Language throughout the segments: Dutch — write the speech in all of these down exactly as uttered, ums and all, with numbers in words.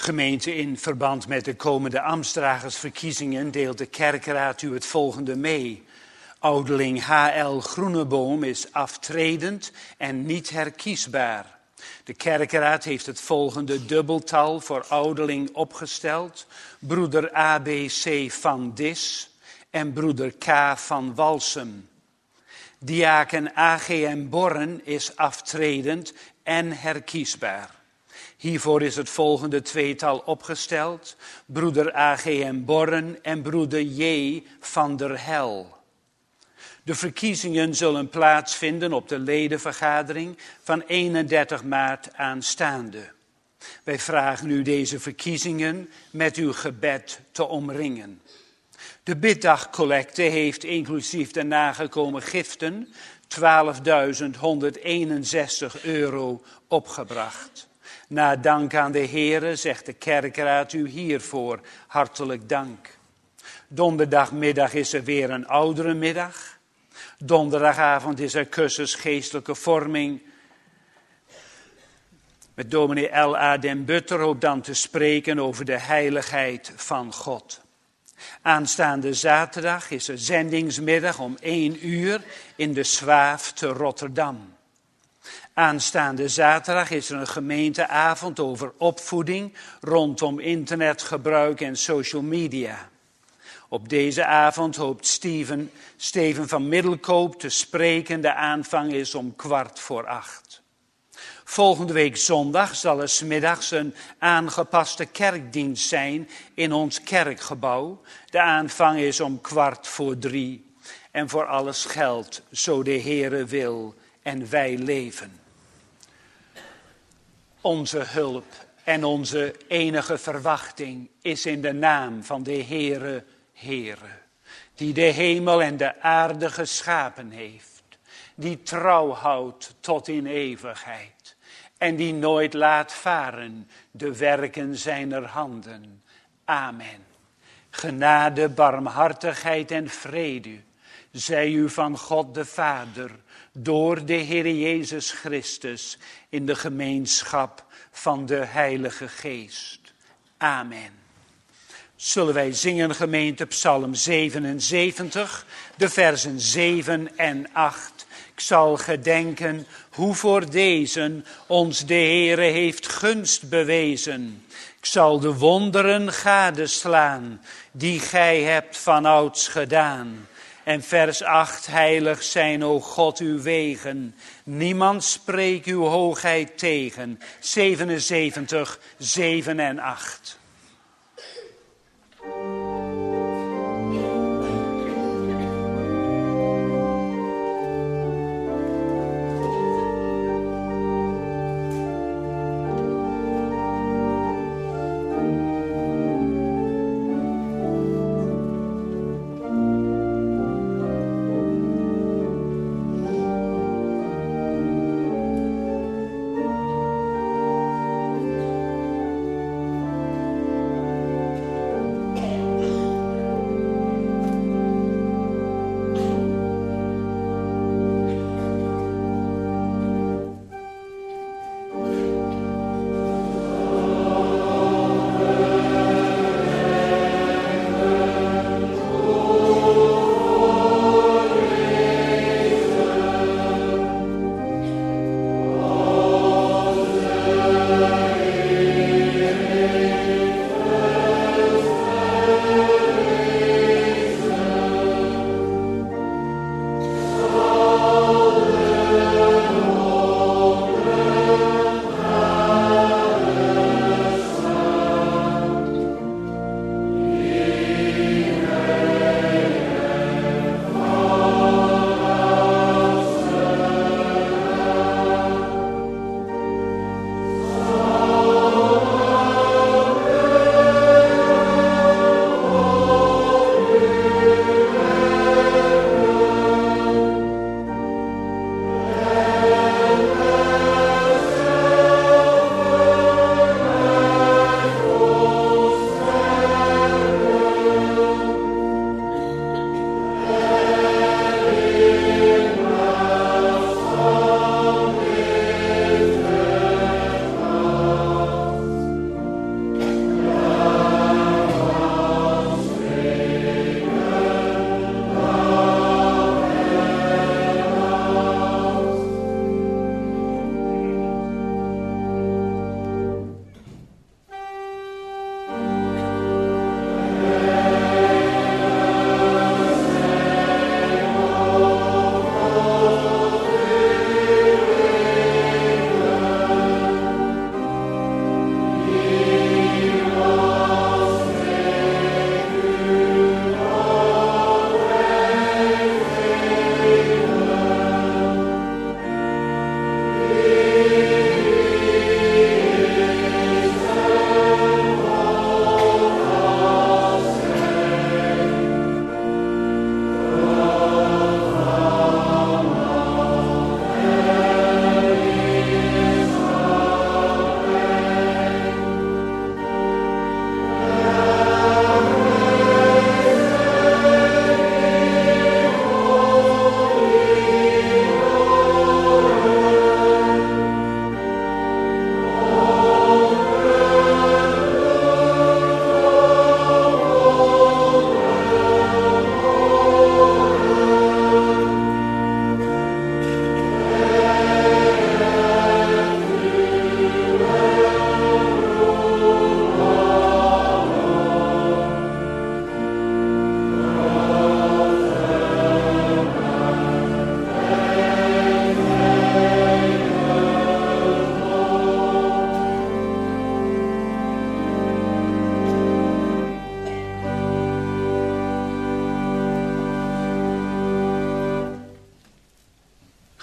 Gemeente, in verband met de komende ambtsdragersverkiezingen deelt de kerkraad u het volgende mee. Ouderling H L Groeneboom is aftredend en niet herkiesbaar. De kerkraad heeft het volgende dubbeltal voor ouderling opgesteld. Broeder A B C van Dis en broeder K van Walsum. Diaken A G M Borren is aftredend en herkiesbaar. Hiervoor is het volgende tweetal opgesteld. Broeder A G M Borren en broeder J van der Hel. De verkiezingen zullen plaatsvinden op de ledenvergadering van eenendertig maart aanstaande. Wij vragen u deze verkiezingen met uw gebed te omringen. De biddagcollecte heeft inclusief de nagekomen giften twaalfduizend honderdeenenzestig euro opgebracht. Na dank aan de Heere zegt de kerkraad u hiervoor hartelijk dank. Donderdagmiddag is er weer een ouderenmiddag. Donderdagavond is er cursus geestelijke vorming. Met dominee L A den Butter hoopt dan te spreken over de heiligheid van God. Aanstaande zaterdag is er zendingsmiddag om één uur in de Zwaaf te Rotterdam. Aanstaande zaterdag is er een gemeenteavond over opvoeding rondom internetgebruik en social media. Op deze avond hoopt Steven, Steven van Middelkoop te spreken. De aanvang is om kwart voor acht. Volgende week zondag zal er 's middags een aangepaste kerkdienst zijn in ons kerkgebouw. De aanvang is om kwart voor drie. En voor alles geldt, zo de Heere wil en wij leven. Onze hulp en onze enige verwachting is in de naam van de Heere, Heere, die de hemel en de aarde geschapen heeft, die trouw houdt tot in eeuwigheid en die nooit laat varen de werken zijner handen. Amen. Genade, barmhartigheid en vrede zij u van God de Vader door de Heer Jezus Christus in de gemeenschap van de Heilige Geest. Amen. Zullen wij zingen, gemeente, Psalm zevenenzeventig, de versen zeven en acht. Ik zal gedenken hoe voor deze ons de Heere heeft gunst bewezen. Ik zal de wonderen gadeslaan die gij hebt vanouds gedaan. En vers acht, heilig zijn, o God, uw wegen. Niemand spreekt uw hoogheid tegen. zevenenzeventig, zeven en acht.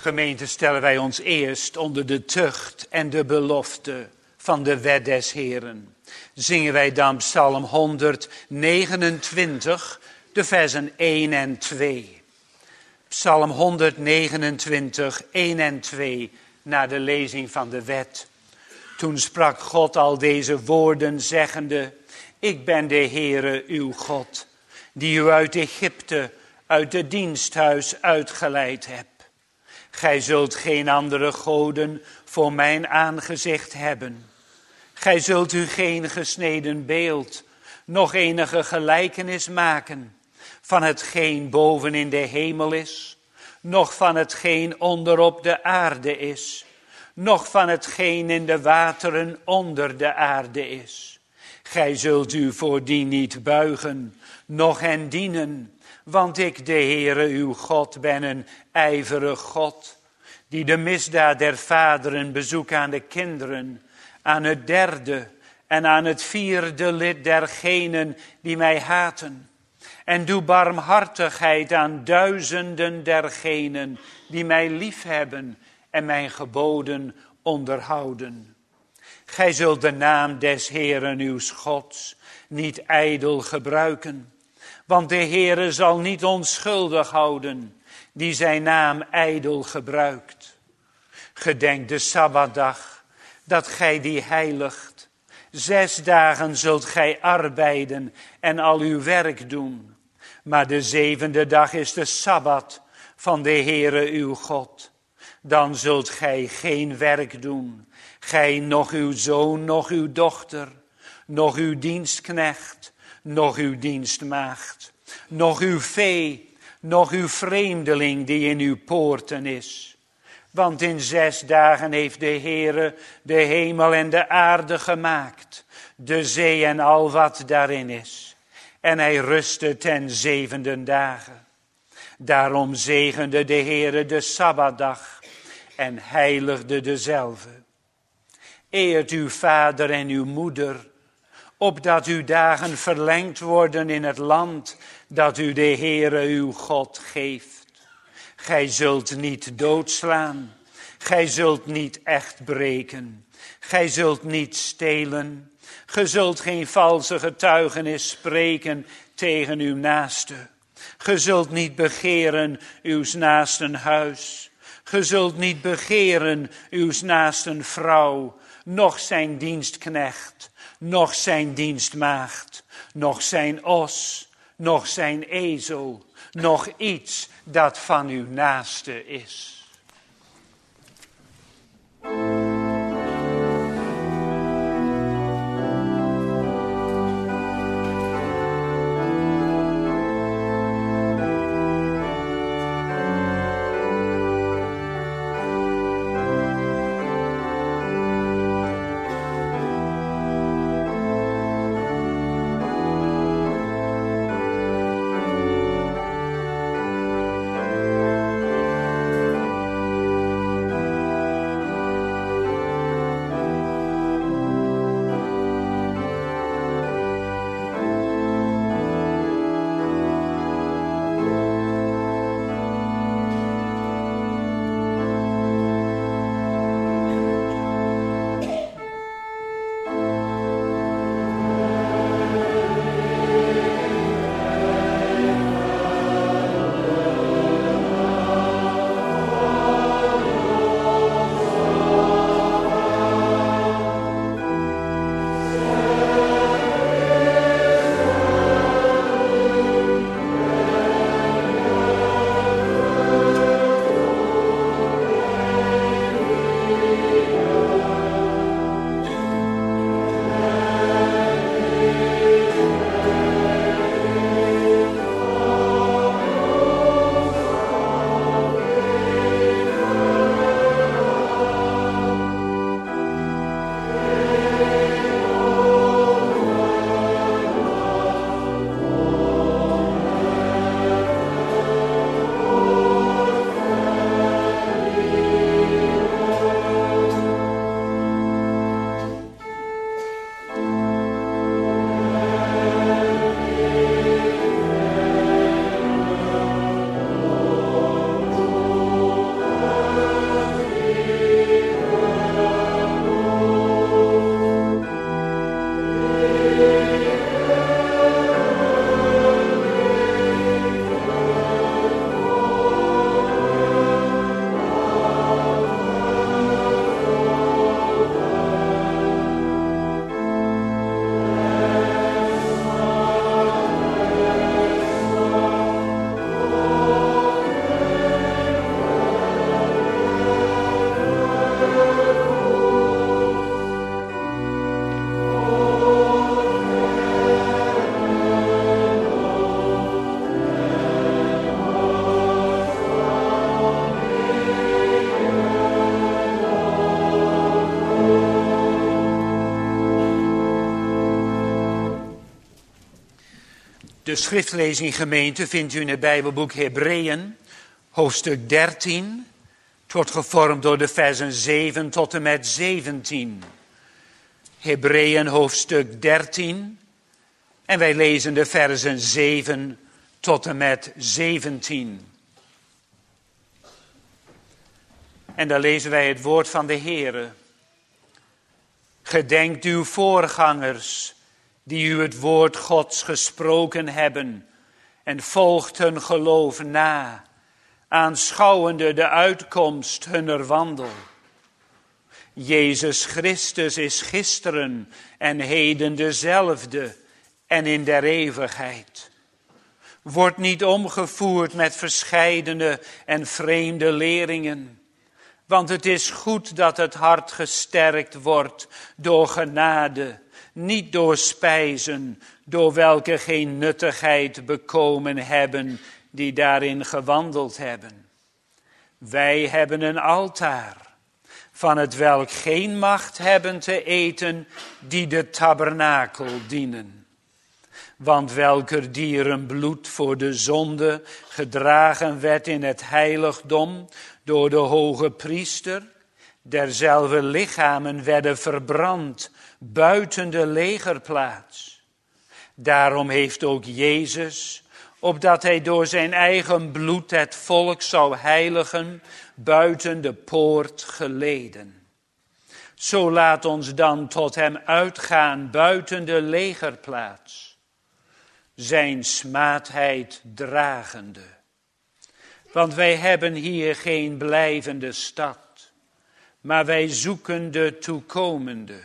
Gemeente, stellen wij ons eerst onder de tucht en de belofte van de wet des Heeren. Zingen wij dan Psalm honderdnegenentwintig, de versen één en twee. Psalm honderdnegenentwintig, één en twee, na de lezing van de wet. Toen sprak God al deze woorden, zeggende: Ik ben de Heere uw God, die u uit Egypte, uit het diensthuis uitgeleid heb. Gij zult geen andere goden voor mijn aangezicht hebben. Gij zult u geen gesneden beeld, nog enige gelijkenis maken van hetgeen boven in de hemel is, noch van hetgeen onder op de aarde is, noch van hetgeen in de wateren onder de aarde is. Gij zult u voor die niet buigen, noch hen dienen, want ik, de Heere uw God, ben een ijverig God, die de misdaad der vaderen bezoekt aan de kinderen, aan het derde en aan het vierde lid dergenen die mij haten. En doe barmhartigheid aan duizenden dergenen die mij liefhebben en mijn geboden onderhouden. Gij zult de naam des Heeren uw Gods niet ijdel gebruiken, want de Heere zal niet onschuldig houden die zijn naam ijdel gebruikt. Gedenk de Sabbatdag, dat gij die heiligt. Zes dagen zult gij arbeiden en al uw werk doen. Maar de zevende dag is de Sabbat van de Heere uw God. Dan zult gij geen werk doen, gij, noch uw zoon, noch uw dochter, noch uw dienstknecht, noch uw dienstmaagd, noch uw vee, noch uw vreemdeling die in uw poorten is. Want in zes dagen heeft de Heere de hemel en de aarde gemaakt, de zee en al wat daarin is. En hij rustte ten zevende dagen. Daarom zegende de Heere de Sabbatdag en heiligde dezelve. Eert uw vader en uw moeder, opdat uw dagen verlengd worden in het land dat u de Heere uw God geeft. Gij zult niet doodslaan, gij zult niet echt breken, gij zult niet stelen, gij zult geen valse getuigenis spreken tegen uw naaste. Gij zult niet begeren uws naasten huis, gij zult niet begeren uws naasten vrouw, noch zijn dienstknecht, noch zijn dienstmaagd, noch zijn os, noch zijn ezel, noch iets dat van uw naaste is. De schriftlezing gemeente vindt u in het Bijbelboek Hebreeën, hoofdstuk dertien. Het wordt gevormd door de versen zeven tot en met zeventien. Hebreeën hoofdstuk dertien. En wij lezen de versen zeven tot en met zeventien. En daar lezen wij het woord van de Heere. Gedenkt uw voorgangers, die u het woord Gods gesproken hebben, en volgt hun geloof na, aanschouwende de uitkomst hunner wandel. Jezus Christus is gisteren en heden dezelfde en in der eeuwigheid. Wordt niet omgevoerd met verscheidene en vreemde leringen. Want het is goed dat het hart gesterkt wordt door genade, niet door spijzen, door welke geen nuttigheid bekomen hebben die daarin gewandeld hebben. Wij hebben een altaar, van het welk geen macht hebben te eten die de tabernakel dienen. Want welker dieren bloed voor de zonde gedragen werd in het heiligdom door de hoge priester, derzelfde lichamen werden verbrand buiten de legerplaats. Daarom heeft ook Jezus, opdat hij door zijn eigen bloed het volk zou heiligen, buiten de poort geleden. Zo laat ons dan tot hem uitgaan buiten de legerplaats, zijn smaadheid dragende. Want wij hebben hier geen blijvende stad, maar wij zoeken de toekomende.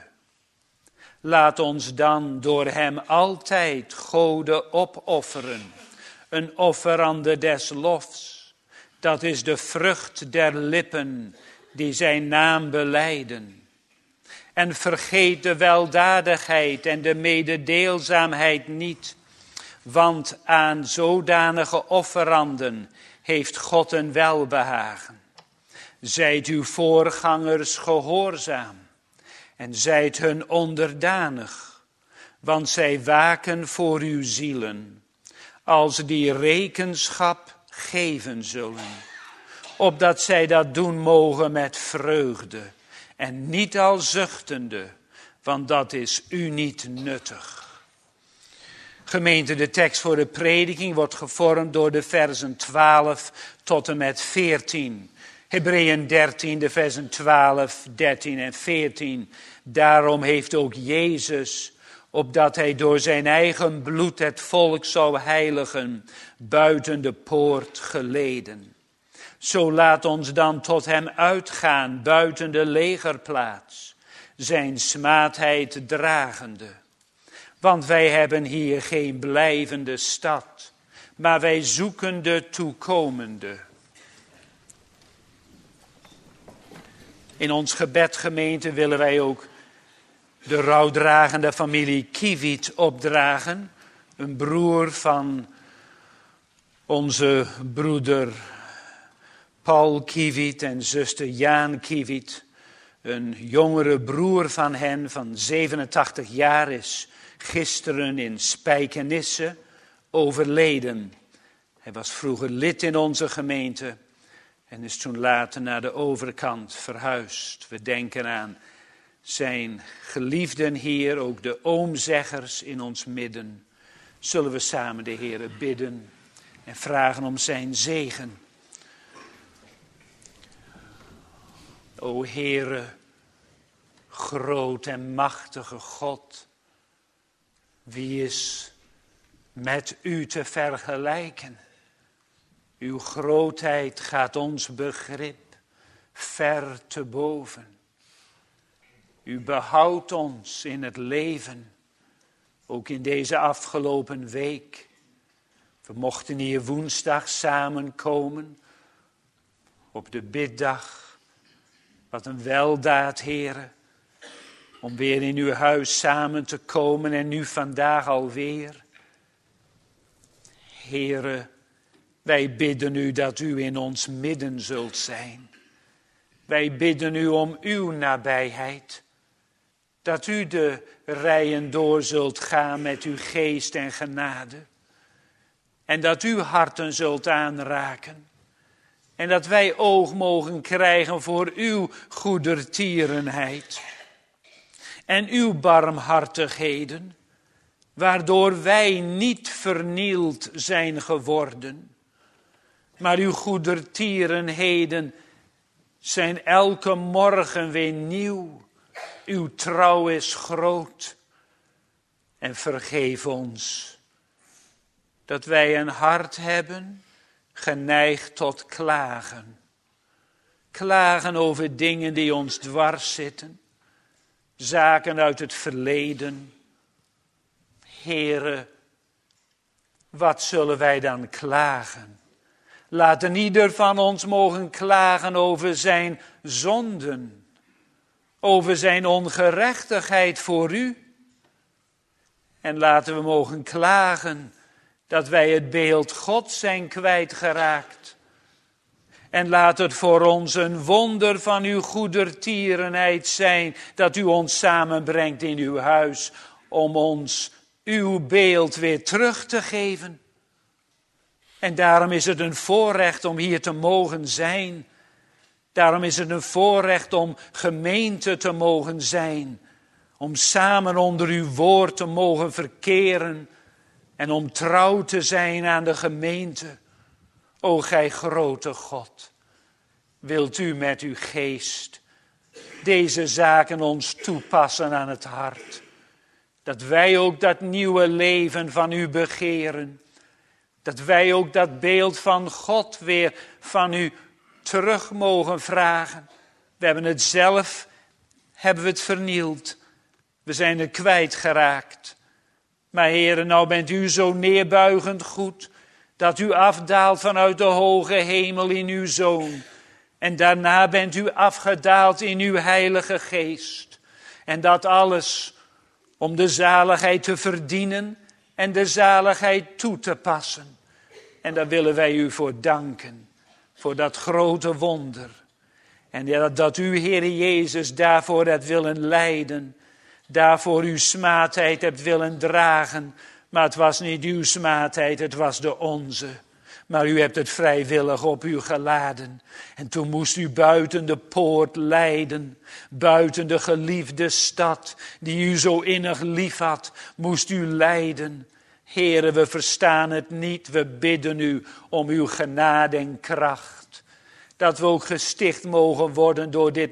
Laat ons dan door hem altijd Gode opofferen, een offerande des lofs. Dat is de vrucht der lippen die zijn naam belijden. En vergeet de weldadigheid en de mededeelzaamheid niet, want aan zodanige offeranden heeft God een welbehagen. Zijt uw voorgangers gehoorzaam en zijt hun onderdanig, want zij waken voor uw zielen, als die rekenschap geven zullen, opdat zij dat doen mogen met vreugde en niet al zuchtende, want dat is u niet nuttig. Gemeente, de tekst voor de prediking wordt gevormd door de versen twaalf tot en met veertien. Hebreeën dertien, de versen twaalf, dertien en veertien. Daarom heeft ook Jezus, opdat hij door zijn eigen bloed het volk zou heiligen, buiten de poort geleden. Zo laat ons dan tot hem uitgaan, buiten de legerplaats, zijn smaadheid dragende. Want wij hebben hier geen blijvende stad, maar wij zoeken de toekomende. In ons gebed, gemeente, willen wij ook de rouwdragende familie Kiewiet opdragen. Een broer van onze broeder Paul Kiewiet en zuster Jaan Kiewiet. Een jongere broer van hen van zevenentachtig jaar is gisteren in Spijkenisse overleden. Hij was vroeger lid in onze gemeente en is toen later naar de overkant verhuisd. We denken aan zijn geliefden hier, ook de oomzeggers in ons midden. Zullen we samen de Heere bidden en vragen om zijn zegen. O Heere, groot en machtige God, wie is met u te vergelijken? Uw grootheid gaat ons begrip ver te boven. U behoudt ons in het leven, ook in deze afgelopen week. We mochten hier woensdag samenkomen op de biddag. Wat een weldaad, Heere, om weer in uw huis samen te komen en nu vandaag alweer. Heere, wij bidden u dat u in ons midden zult zijn. Wij bidden u om uw nabijheid. Dat u de rijen door zult gaan met uw geest en genade. En dat u harten zult aanraken. En dat wij oog mogen krijgen voor uw goedertierenheid. En uw barmhartigheden. Waardoor wij niet vernield zijn geworden. Maar uw goedertierenheden zijn elke morgen weer nieuw. Uw trouw is groot. En vergeef ons dat wij een hart hebben geneigd tot klagen. Klagen over dingen die ons dwars zitten. Zaken uit het verleden. Heere, wat zullen wij dan klagen? Laat een ieder van ons mogen klagen over zijn zonden. Over zijn ongerechtigheid voor u. En laten we mogen klagen dat wij het beeld God zijn kwijtgeraakt. En laat het voor ons een wonder van uw goedertierenheid zijn, dat u ons samenbrengt in uw huis, om ons uw beeld weer terug te geven. En daarom is het een voorrecht om hier te mogen zijn. Daarom is het een voorrecht om gemeente te mogen zijn. Om samen onder uw woord te mogen verkeren. En om trouw te zijn aan de gemeente. O gij grote God. Wilt u met uw geest deze zaken ons toepassen aan het hart. Dat wij ook dat nieuwe leven van u begeren. Dat wij ook dat beeld van God weer van u terug mogen vragen. We hebben het zelf, hebben we het vernield. We zijn er kwijtgeraakt. Maar Heere, nou bent u zo neerbuigend goed, dat u afdaalt vanuit de hoge hemel in uw Zoon. En daarna bent u afgedaald in uw Heilige Geest. En dat alles om de zaligheid te verdienen en de zaligheid toe te passen. En daar willen wij u voor danken, voor dat grote wonder. En dat, dat u, Heere Jezus, daarvoor hebt willen lijden. Daarvoor uw smaadheid hebt willen dragen. Maar het was niet uw smaadheid, het was de onze. Maar u hebt het vrijwillig op u geladen. En toen moest u buiten de poort lijden. Buiten de geliefde stad, die u zo innig lief had, moest u lijden. Heere, we verstaan het niet. We bidden u om uw genade en kracht. Dat we ook gesticht mogen worden door dit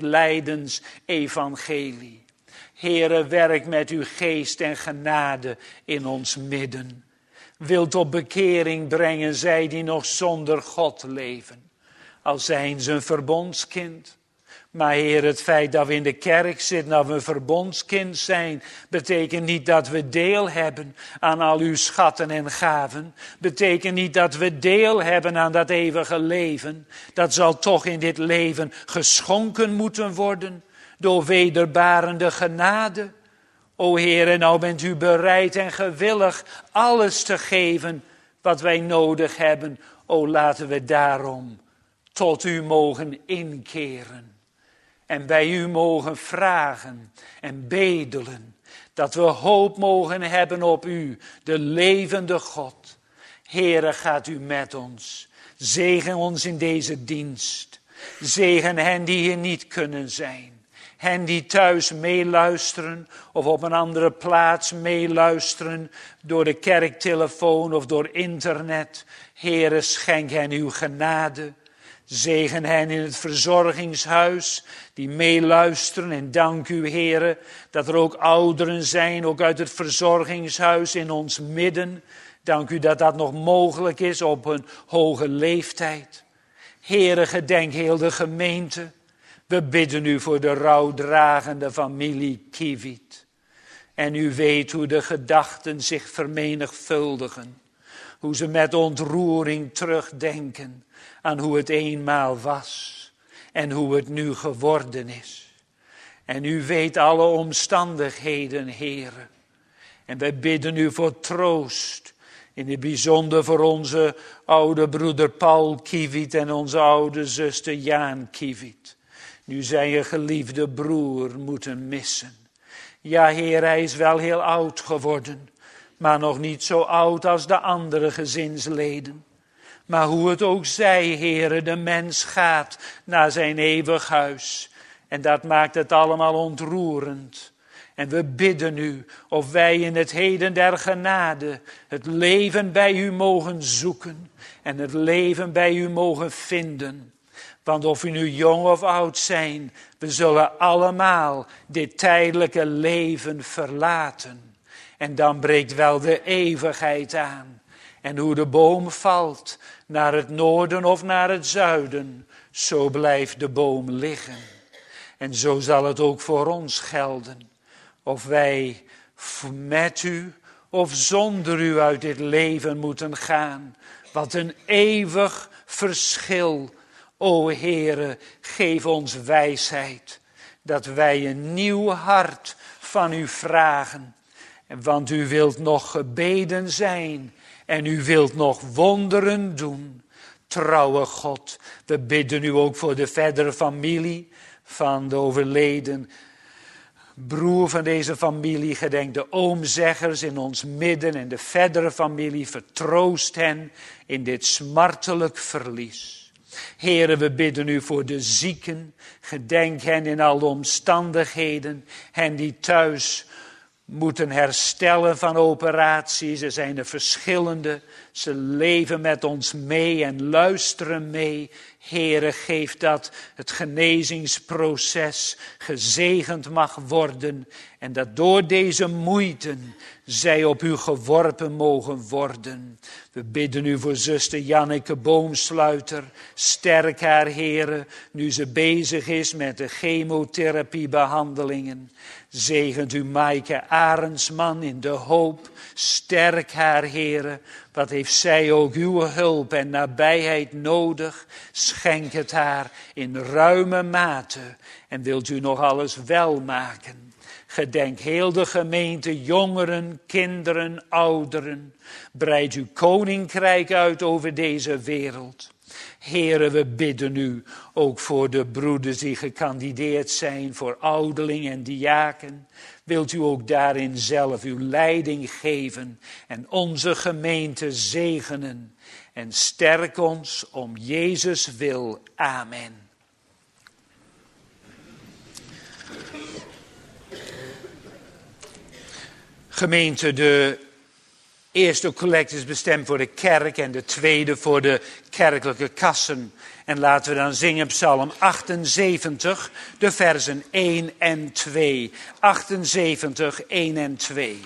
lijdensevangelie. Heere, werk met uw geest en genade in ons midden. Wilt op bekering brengen zij die nog zonder God leven. Al zijn ze een verbondskind. Maar Heer, het feit dat we in de kerk zitten, dat we een verbondskind zijn, betekent niet dat we deel hebben aan al uw schatten en gaven. Betekent niet dat we deel hebben aan dat eeuwige leven. Dat zal toch in dit leven geschonken moeten worden door wederbarende genade. O Heer, en nou bent u bereid en gewillig alles te geven wat wij nodig hebben. O, laten we daarom tot u mogen inkeren. En bij u mogen vragen en bedelen. Dat we hoop mogen hebben op u, de levende God. Heere, gaat u met ons. Zegen ons in deze dienst. Zegen hen die hier niet kunnen zijn. Hen die thuis meeluisteren of op een andere plaats meeluisteren door de kerktelefoon of door internet. Heere, schenk hen uw genade. Zegen hen in het verzorgingshuis die meeluisteren. En dank u, Heere, dat er ook ouderen zijn, ook uit het verzorgingshuis in ons midden. Dank u dat dat nog mogelijk is op een hoge leeftijd. Heere, gedenk heel de gemeente. We bidden u voor de rouwdragende familie Kiewiet. En u weet hoe de gedachten zich vermenigvuldigen. Hoe ze met ontroering terugdenken aan hoe het eenmaal was. En hoe het nu geworden is. En u weet alle omstandigheden, Heere. En wij bidden u voor troost. In het bijzonder voor onze oude broeder Paul Kiewiet en onze oude zuster Jaan Kiewiet. Nu zij je geliefde broer moeten missen. Ja, Heer, hij is wel heel oud geworden. maar nog niet zo oud als de andere gezinsleden. Maar hoe het ook zij, Heere, de mens gaat naar zijn eeuwig huis. En dat maakt het allemaal ontroerend. En we bidden u of wij in het heden der genade het leven bij u mogen zoeken. En het leven bij u mogen vinden. Want of we nu jong of oud zijn, we zullen allemaal dit tijdelijke leven verlaten. En dan breekt wel de eeuwigheid aan. En hoe de boom valt naar het noorden of naar het zuiden, zo blijft de boom liggen. En zo zal het ook voor ons gelden. Of wij met u of zonder u uit dit leven moeten gaan. Wat een eeuwig verschil. O Heere, geef ons wijsheid. Dat wij een nieuw hart van u vragen. Want u wilt nog gebeden zijn. En u wilt nog wonderen doen. Trouwe God, we bidden u ook voor de verdere familie van de overleden broer van deze familie. Gedenk de oomzeggers in ons midden en de verdere familie. Vertroost hen in dit smartelijk verlies. Heere, we bidden u voor de zieken. Gedenk hen in alle omstandigheden. Hen die thuis moeten herstellen van operaties. Er zijn er verschillende. Ze leven met ons mee en luisteren mee. Heere, geef dat het genezingsproces gezegend mag worden. En dat door deze moeiten zij op u geworpen mogen worden. We bidden u voor zuster Janneke Boomsluiter. Sterk haar, Heere, nu ze bezig is met de chemotherapiebehandelingen. Zegent u Maaike Arendsman in de hoop. Sterk haar, Heere. Wat heeft zij ook uw hulp en nabijheid nodig? Schenk het haar in ruime mate. En wilt u nog alles wel maken? Gedenk heel de gemeente, jongeren, kinderen, ouderen. Breid uw koninkrijk uit over deze wereld. Heere, we bidden u ook voor de broeders die gekandideerd zijn voor ouderling en diaken. Wilt u ook daarin zelf uw leiding geven en onze gemeente zegenen. En sterk ons om Jezus wil. Amen. Gemeente, de eerste collecte is bestemd voor de kerk en de tweede voor de kerkelijke kassen. En laten we dan zingen Psalm achtenzeventig, de versen één en twee. achtenzeventig, één en twee.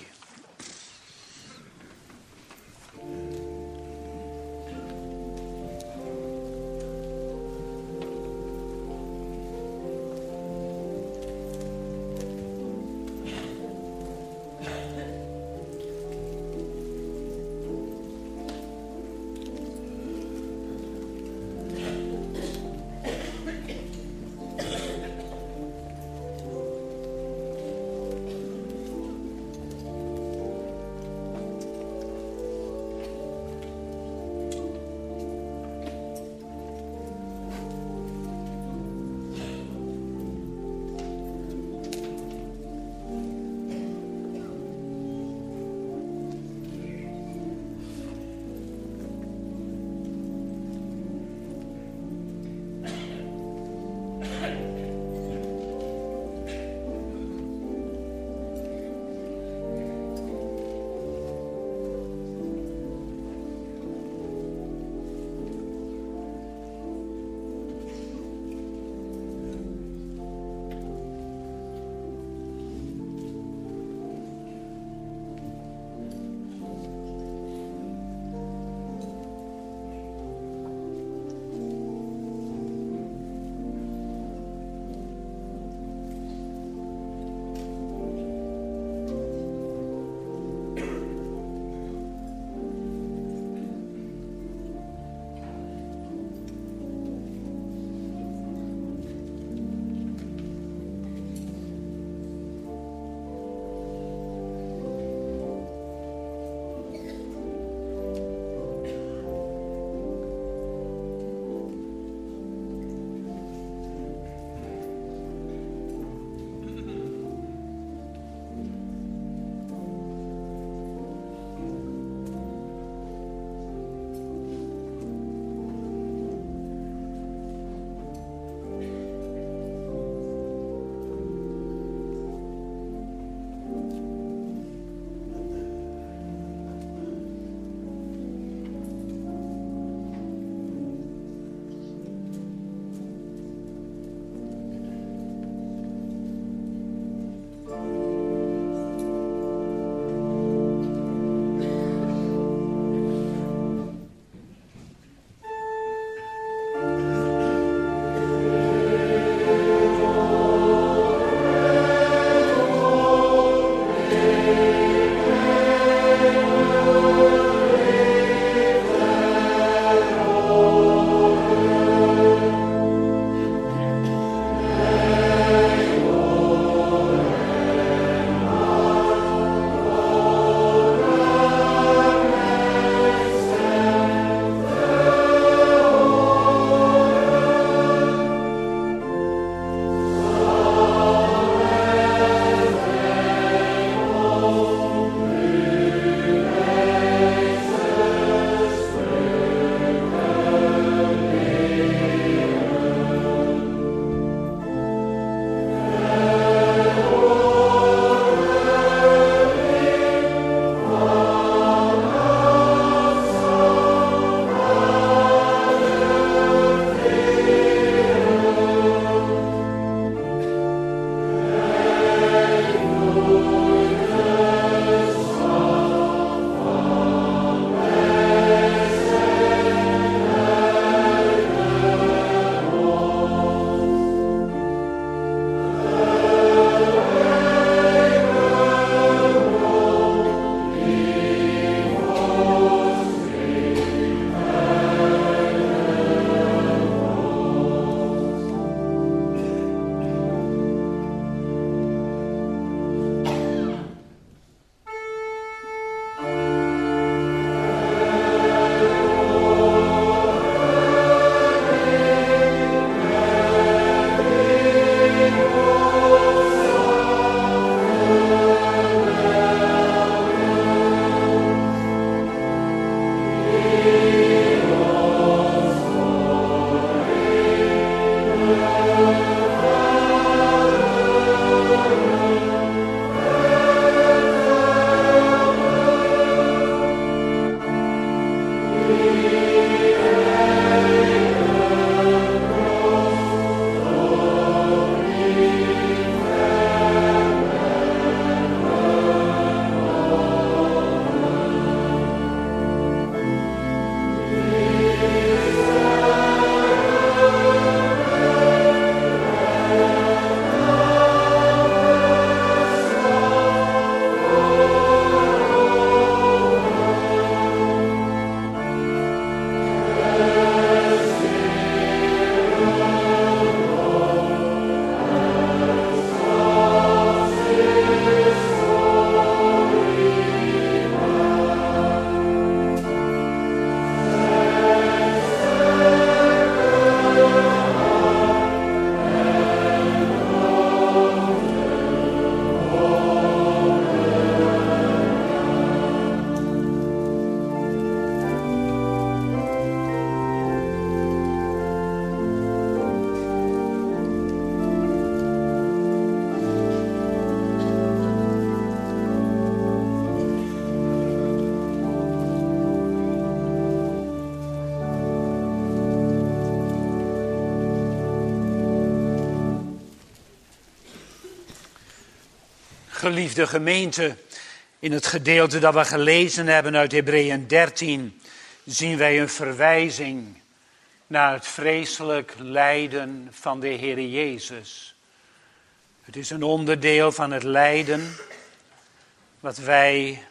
Geliefde gemeente, in het gedeelte dat we gelezen hebben uit Hebreeën dertien zien wij een verwijzing naar het vreselijk lijden van de Heer Jezus. Het is een onderdeel van het lijden wat wij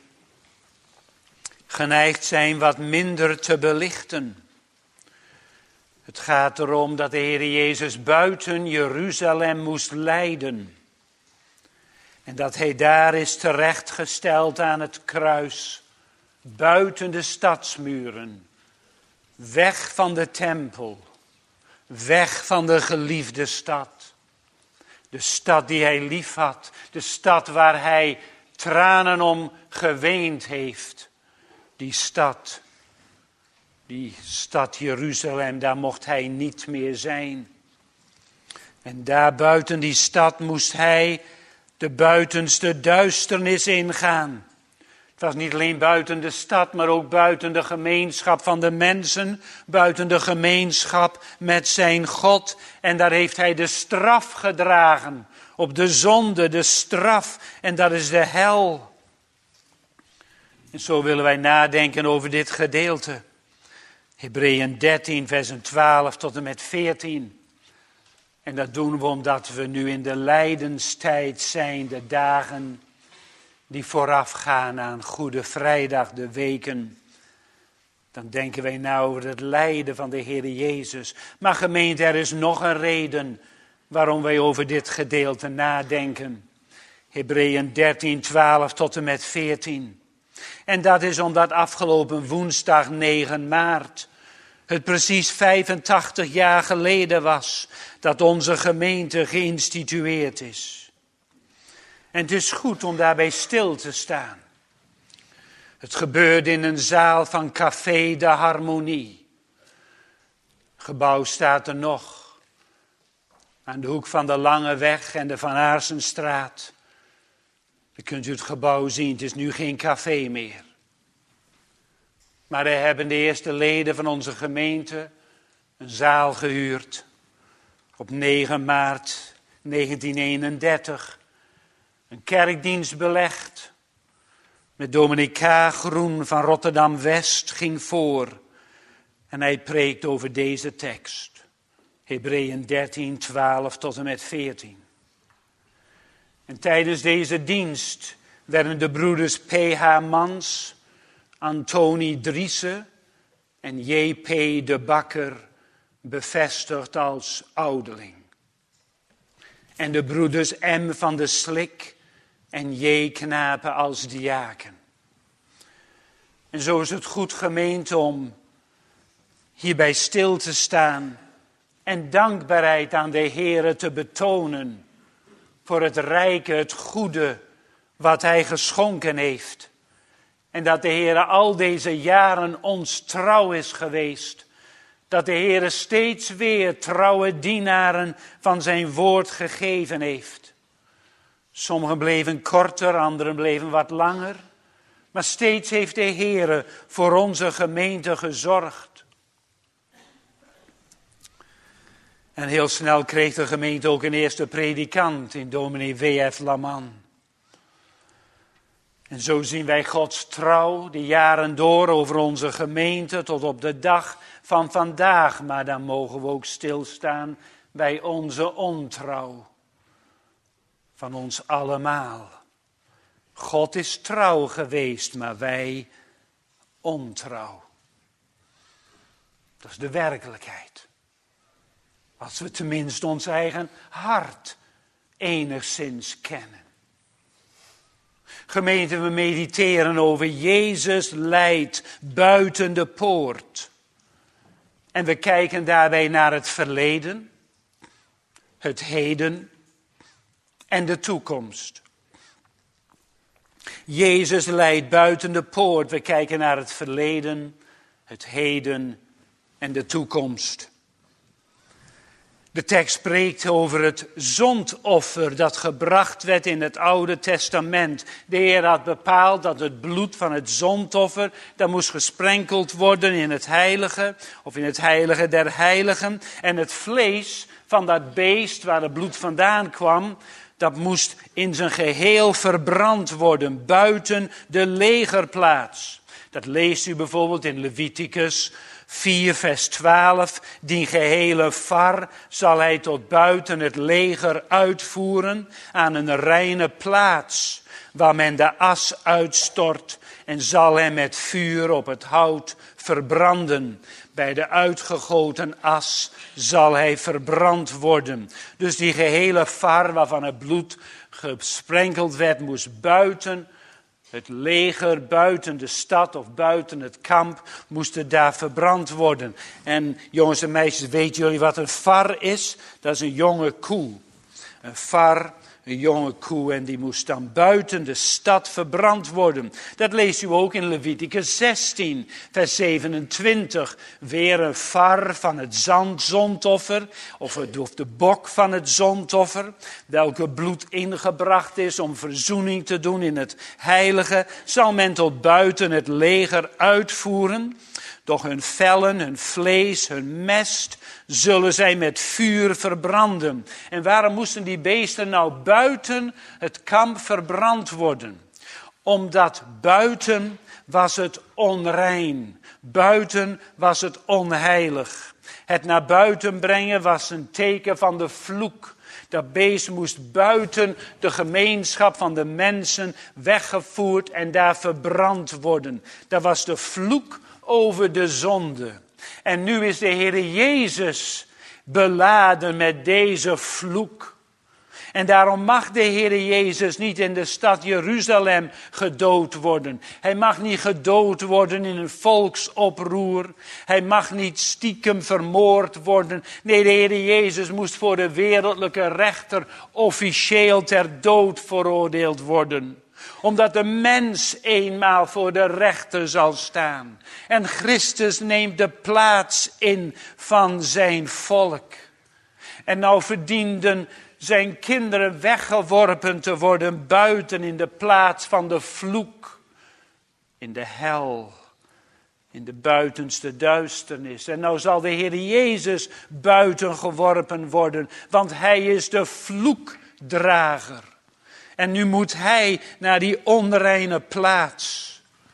geneigd zijn wat minder te belichten. Het gaat erom dat de Heer Jezus buiten Jeruzalem moest lijden. En dat hij daar is terechtgesteld aan het kruis, buiten de stadsmuren, weg van de tempel, weg van de geliefde stad. De stad die hij lief had, de stad waar hij tranen om geweend heeft. Die stad, die stad Jeruzalem, daar mocht hij niet meer zijn. En daar buiten die stad moest hij de buitenste duisternis ingaan. Het was niet alleen buiten de stad, maar ook buiten de gemeenschap van de mensen, buiten de gemeenschap met zijn God. En daar heeft hij de straf gedragen, op de zonde, de straf, en dat is de hel. En zo willen wij nadenken over dit gedeelte. Hebreeën dertien, versen twaalf tot en met veertien. En dat doen we omdat we nu in de lijdenstijd zijn, de dagen die voorafgaan aan Goede Vrijdag, de weken. Dan denken wij nou over het lijden van de Heer Jezus. Maar gemeente, er is nog een reden waarom wij over dit gedeelte nadenken. Hebreeën dertien, twaalf tot en met veertien. En dat is omdat afgelopen woensdag negen maart... het precies vijfentachtig jaar geleden was dat onze gemeente geïnstitueerd is. En het is goed om daarbij stil te staan. Het gebeurde in een zaal van Café de Harmonie. Het gebouw staat er nog. Aan de hoek van de Lange Weg en de Van Aarsenstraat. Dan kunt u het gebouw zien, het is nu geen café meer. Maar er hebben de eerste leden van onze gemeente een zaal gehuurd. Op negen maart negentien eenendertig. Een kerkdienst belegd. Met dominee K. Groen van Rotterdam-West ging voor. En hij preekt over deze tekst. Hebreeën dertien, twaalf tot en met veertien. En tijdens deze dienst werden de broeders P H Mans, Antoni Driessen en J P de Bakker bevestigd als ouderling. En de broeders M van de Slik en J Knapen als diaken. En zo is het goed, gemeente, om hierbij stil te staan en dankbaarheid aan de Heere te betonen voor het rijke, het goede wat hij geschonken heeft. En dat de Heere al deze jaren ons trouw is geweest. Dat de Heere steeds weer trouwe dienaren van zijn woord gegeven heeft. Sommigen bleven korter, anderen bleven wat langer. Maar steeds heeft de Heere voor onze gemeente gezorgd. En heel snel kreeg de gemeente ook een eerste predikant in dominee W F Laman. En zo zien wij Gods trouw de jaren door over onze gemeente tot op de dag van vandaag. Maar dan mogen we ook stilstaan bij onze ontrouw. Van ons allemaal. God is trouw geweest, maar wij ontrouw. Dat is de werkelijkheid. Als we tenminste ons eigen hart enigszins kennen. Gemeente, we mediteren over Jezus lijdt buiten de poort. En we kijken daarbij naar het verleden, het heden en de toekomst. Jezus lijdt buiten de poort. We kijken naar het verleden, het heden en de toekomst. De tekst spreekt over het zondoffer dat gebracht werd in het Oude Testament. De Heer had bepaald dat het bloed van het zondoffer, dat moest gesprenkeld worden in het heilige, of in het heilige der heiligen. En het vlees van dat beest waar het bloed vandaan kwam, dat moest in zijn geheel verbrand worden, buiten de legerplaats. Dat leest u bijvoorbeeld in Leviticus vier vers twaalf. Die gehele var zal hij tot buiten het leger uitvoeren aan een reine plaats, waar men de as uitstort, en zal hem met vuur op het hout verbranden. Bij de uitgegoten as zal hij verbrand worden. Dus die gehele var waarvan het bloed gesprenkeld werd, moest buiten het leger, buiten de stad of buiten het kamp, moesten daar verbrand worden. En jongens en meisjes, weten jullie wat een var is? Dat is een jonge koe. Een var, een jonge koe, en die moest dan buiten de stad verbrand worden. Dat leest u ook in Leviticus zestien, vers zevenentwintig. Weer een var van het zondoffer, of, het, of de bok van het zondoffer, welke bloed ingebracht is om verzoening te doen in het heilige, zal men tot buiten het leger uitvoeren. Doch hun vellen, hun vlees, hun mest zullen zij met vuur verbranden. En waarom moesten die beesten nou buiten het kamp verbrand worden? Omdat buiten was het onrein. Buiten was het onheilig. Het naar buiten brengen was een teken van de vloek. Dat beest moest buiten de gemeenschap van de mensen weggevoerd en daar verbrand worden. Dat was de vloek over de zonde. En nu is de Heer Jezus beladen met deze vloek. En daarom mag de Heer Jezus niet in de stad Jeruzalem gedood worden. Hij mag niet gedood worden in een volksoproer. Hij mag niet stiekem vermoord worden. Nee, de Heer Jezus moest voor de wereldlijke rechter officieel ter dood veroordeeld worden. Omdat de mens eenmaal voor de rechter zal staan. En Christus neemt de plaats in van zijn volk. En nou verdienden zijn kinderen weggeworpen te worden buiten in de plaats van de vloek. In de hel. In de buitenste duisternis. En nou zal de Heer Jezus buiten geworpen worden. Want hij is de vloekdrager. En nu moet hij naar die onreine plaats.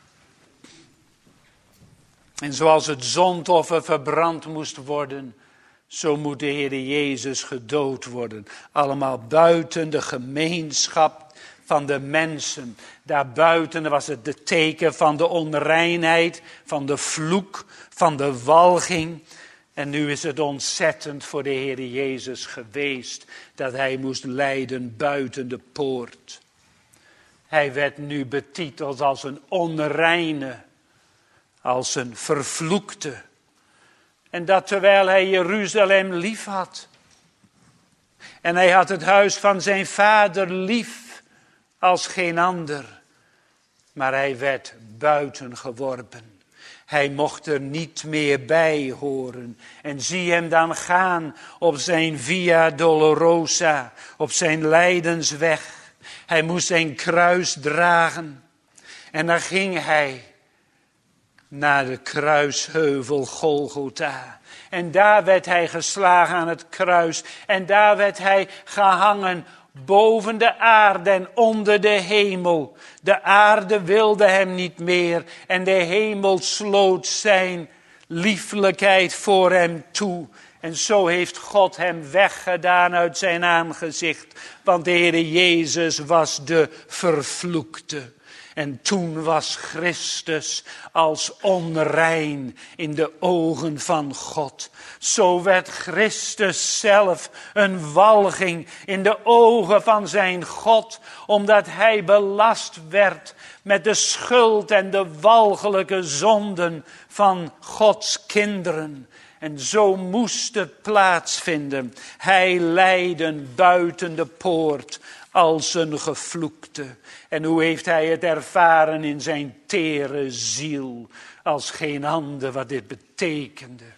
En zoals het zondoffer verbrand moest worden, zo moet de Heer Jezus gedood worden. Allemaal buiten de gemeenschap van de mensen. Daarbuiten was het de teken van de onreinheid, van de vloek, van de walging. En nu is het ontzettend voor de Heer Jezus geweest dat hij moest lijden buiten de poort. Hij werd nu betiteld als een onreine, als een vervloekte. En dat terwijl hij Jeruzalem lief had. En hij had het huis van zijn vader lief als geen ander. Maar hij werd buiten geworpen. Hij mocht er niet meer bij horen. En zie hem dan gaan op zijn Via Dolorosa, op zijn lijdensweg. Hij moest zijn kruis dragen. En dan ging hij naar de kruisheuvel Golgotha. En daar werd hij geslagen aan het kruis. En daar werd hij gehangen boven de aarde en onder de hemel. De aarde wilde hem niet meer. En de hemel sloot zijn lieflijkheid voor hem toe. En zo heeft God hem weggedaan uit zijn aangezicht. Want de Heer Jezus was de vervloekte. En toen was Christus als onrein in de ogen van God. Zo werd Christus zelf een walging in de ogen van zijn God. Omdat hij belast werd met de schuld en de walgelijke zonden van Gods kinderen. En zo moest het plaatsvinden. Hij lijden buiten de poort als een gevloekte. En hoe heeft hij het ervaren in zijn tere ziel als geen ander wat dit betekende.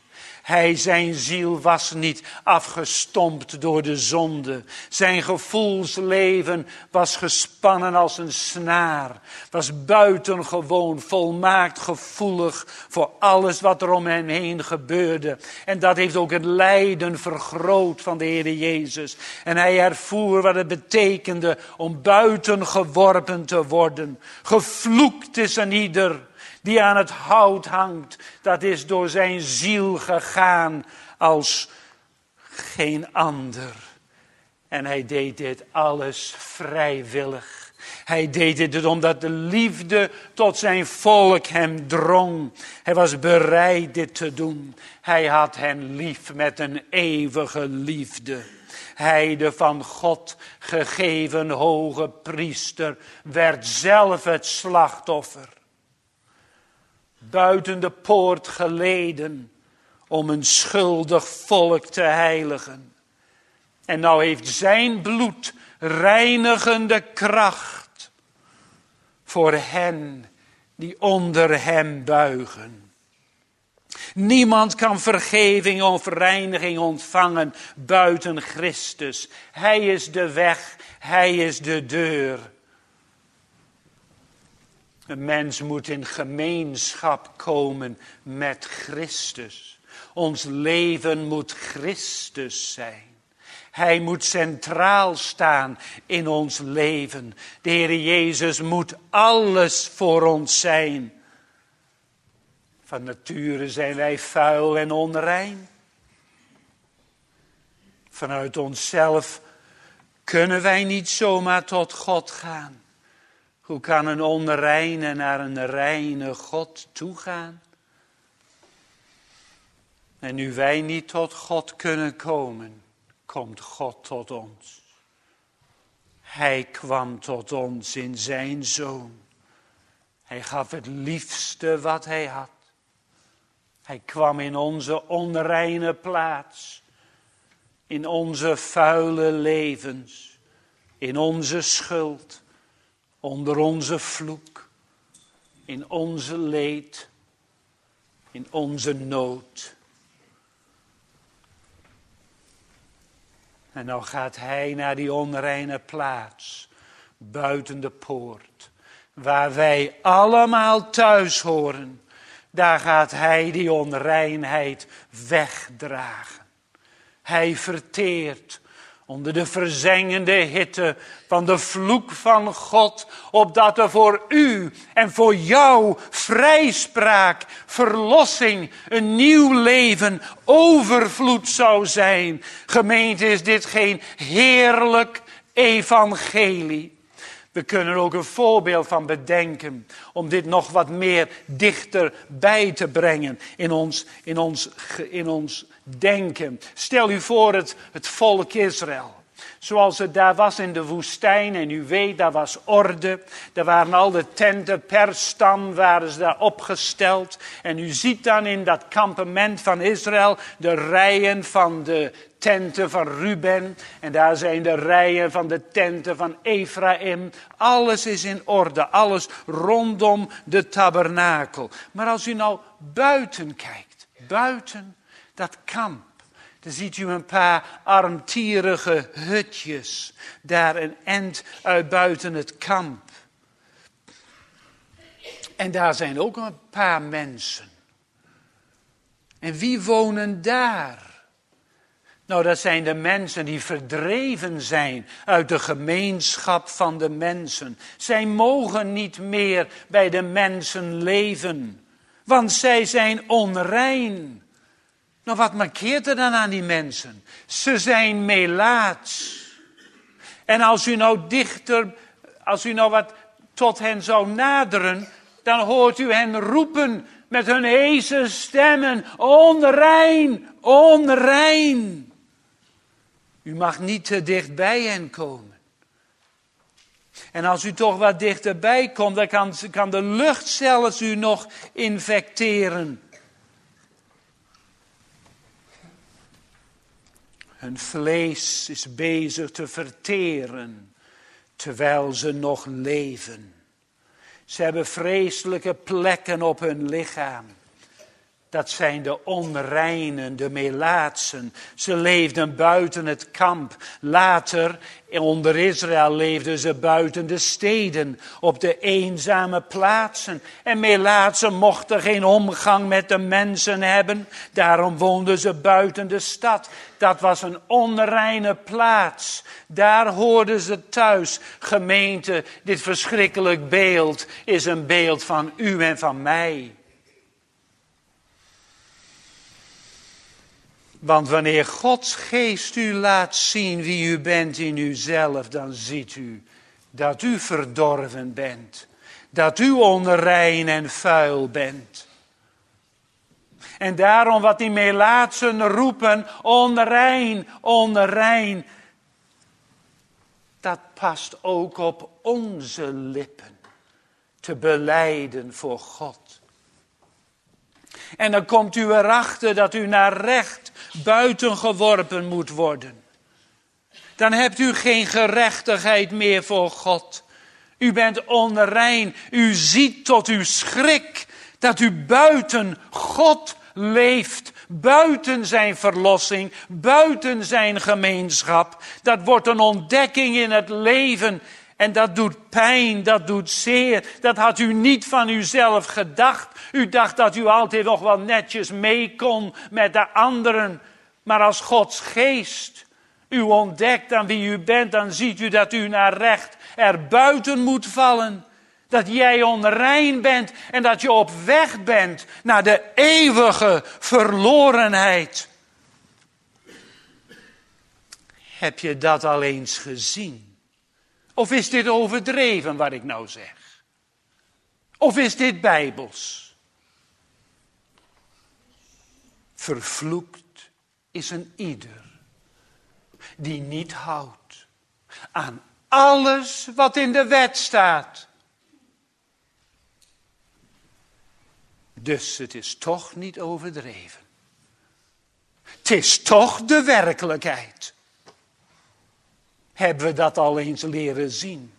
Hij, zijn ziel was niet afgestompt door de zonde. Zijn gevoelsleven was gespannen als een snaar. Was buitengewoon, volmaakt gevoelig voor alles wat er om hem heen gebeurde. En dat heeft ook het lijden vergroot van de Heer Jezus. En hij ervoer wat het betekende om buitengeworpen te worden. Gevloekt is een ieder die aan het hout hangt. Dat is door zijn ziel gegaan als geen ander. En hij deed dit alles vrijwillig. Hij deed dit omdat de liefde tot zijn volk hem drong. Hij was bereid dit te doen. Hij had hen lief met een eeuwige liefde. Hij, de van God gegeven hoge priester, werd zelf het slachtoffer. Buiten de poort geleden om een schuldig volk te heiligen. En nou heeft zijn bloed reinigende kracht voor hen die onder hem buigen. Niemand kan vergeving of reiniging ontvangen buiten Christus. Hij is de weg, hij is de deur. Een mens moet in gemeenschap komen met Christus. Ons leven moet Christus zijn. Hij moet centraal staan in ons leven. De Heer Jezus moet alles voor ons zijn. Van nature zijn wij vuil en onrein. Vanuit onszelf kunnen wij niet zomaar tot God gaan. Hoe kan een onreine naar een reine God toegaan? En nu wij niet tot God kunnen komen, komt God tot ons. Hij kwam tot ons in zijn Zoon. Hij gaf het liefste wat hij had. Hij kwam in onze onreine plaats. In onze vuile levens. In onze schuld. Onder onze vloek. In onze leed. In onze nood. En nou gaat hij naar die onreine plaats. Buiten de poort. Waar wij allemaal thuis horen. Daar gaat hij die onreinheid wegdragen. Hij verteert onder de verzengende hitte van de vloek van God, opdat er voor u en voor jou vrijspraak, verlossing, een nieuw leven, overvloed zou zijn. Gemeente, is dit geen heerlijk evangelie? We kunnen er ook een voorbeeld van bedenken om dit nog wat meer dichter bij te brengen in ons, in ons, in ons denken. Stel u voor het, het volk Israël. Zoals het daar was in de woestijn. En u weet, daar was orde. Daar waren al de tenten per stam waren ze daar opgesteld. En u ziet dan in dat kampement van Israël de rijen van de tenten van Ruben. En daar zijn de rijen van de tenten van Ephraim. Alles is in orde. Alles rondom de tabernakel. Maar als u nou buiten kijkt. Buiten dat kamp. Dan ziet u een paar armtierige hutjes. Daar een end uit buiten het kamp. En daar zijn ook een paar mensen. En wie wonen daar? Nou, dat zijn de mensen die verdreven zijn uit de gemeenschap van de mensen. Zij mogen niet meer bij de mensen leven. Want zij zijn onrein. Nou, wat markeert er dan aan die mensen? Ze zijn melaats. En als u nou dichter, als u nou wat tot hen zou naderen, dan hoort u hen roepen met hun heese stemmen: onrein, onrein. U mag niet te dicht bij hen komen. En als u toch wat dichterbij komt, dan kan, kan de lucht zelfs u nog infecteren. Hun vlees is bezig te verteren, terwijl ze nog leven. Ze hebben vreselijke plekken op hun lichaam. Dat zijn de onreinen, de melaatsen. Ze leefden buiten het kamp. Later, onder Israël, leefden ze buiten de steden, op de eenzame plaatsen. En melaatsen mochten geen omgang met de mensen hebben. Daarom woonden ze buiten de stad. Dat was een onreine plaats. Daar hoorden ze thuis. Gemeente, dit verschrikkelijk beeld is een beeld van u en van mij. Want wanneer Gods geest u laat zien wie u bent in uzelf, dan ziet u dat u verdorven bent. Dat u onrein en vuil bent. En daarom wat die melaatsen roepen, onrein, onrein. Dat past ook op onze lippen. Te belijden voor God. En dan komt u erachter dat u naar recht buiten geworpen moet worden. Dan hebt u geen gerechtigheid meer voor God. U bent onrein. U ziet tot uw schrik dat u buiten God leeft. Buiten zijn verlossing. Buiten zijn gemeenschap. Dat wordt een ontdekking in het leven. En dat doet pijn, dat doet zeer. Dat had u niet van uzelf gedacht. U dacht dat u altijd nog wel netjes mee kon met de anderen. Maar als Gods geest u ontdekt aan wie u bent, dan ziet u dat u naar recht er buiten moet vallen. Dat jij onrein bent en dat je op weg bent naar de eeuwige verlorenheid. Heb je dat al eens gezien? Of is dit overdreven wat ik nou zeg? Of is dit bijbels? Vervloekt is een ieder die niet houdt aan alles wat in de wet staat. Dus het is toch niet overdreven. Het is toch de werkelijkheid. Hebben we dat al eens leren zien?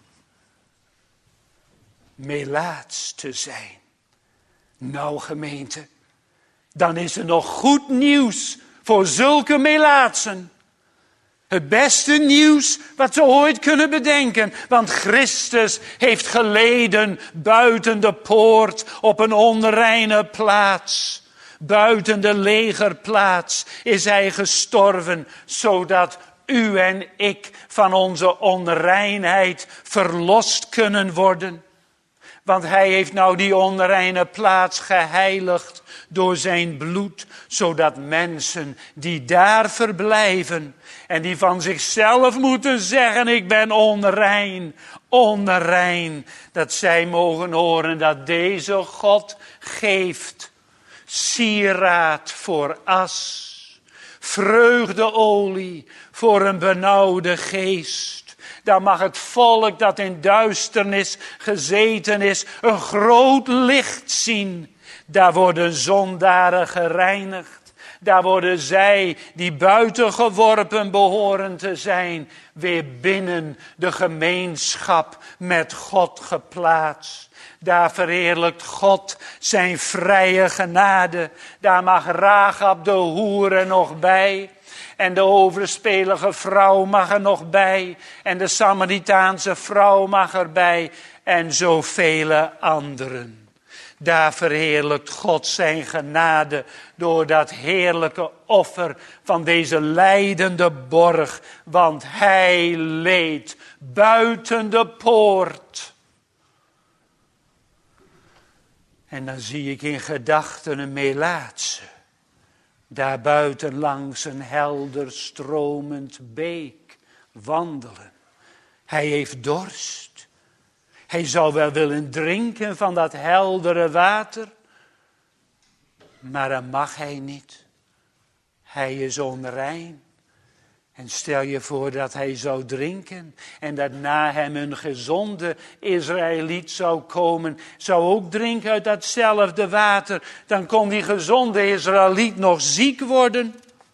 Melaats te zijn. Nou gemeente, dan is er nog goed nieuws voor zulke melaatsen. Het beste nieuws wat ze ooit kunnen bedenken. Want Christus heeft geleden buiten de poort op een onreine plaats. Buiten de legerplaats is hij gestorven, zodat u en ik van onze onreinheid verlost kunnen worden. Want hij heeft nou die onreine plaats geheiligd door zijn bloed. Zodat mensen die daar verblijven en die van zichzelf moeten zeggen, ik ben onrein, onrein. Dat zij mogen horen dat deze God geeft sieraad voor as. Vreugdeolie voor een benauwde geest. Dan mag het volk dat in duisternis gezeten is een groot licht zien. Daar worden zondaren gereinigd. Daar worden zij die buiten geworpen behoren te zijn, weer binnen de gemeenschap met God geplaatst. Daar verheerlijkt God zijn vrije genade. Daar mag Rahab de hoer nog bij. En de overspelige vrouw mag er nog bij. En de Samaritaanse vrouw mag erbij. En zoveel anderen. Daar verheerlijkt God zijn genade door dat heerlijke offer van deze lijdende borg. Want hij leed buiten de poort. En dan zie ik in gedachten een melaatse. Daar buiten langs een helder stromend beek wandelen. Hij heeft dorst. Hij zou wel willen drinken van dat heldere water. Maar dat mag hij niet. Hij is onrein. En stel je voor dat hij zou drinken en dat na hem een gezonde Israëliet zou komen, zou ook drinken uit datzelfde water. Dan kon die gezonde Israëliet nog ziek worden.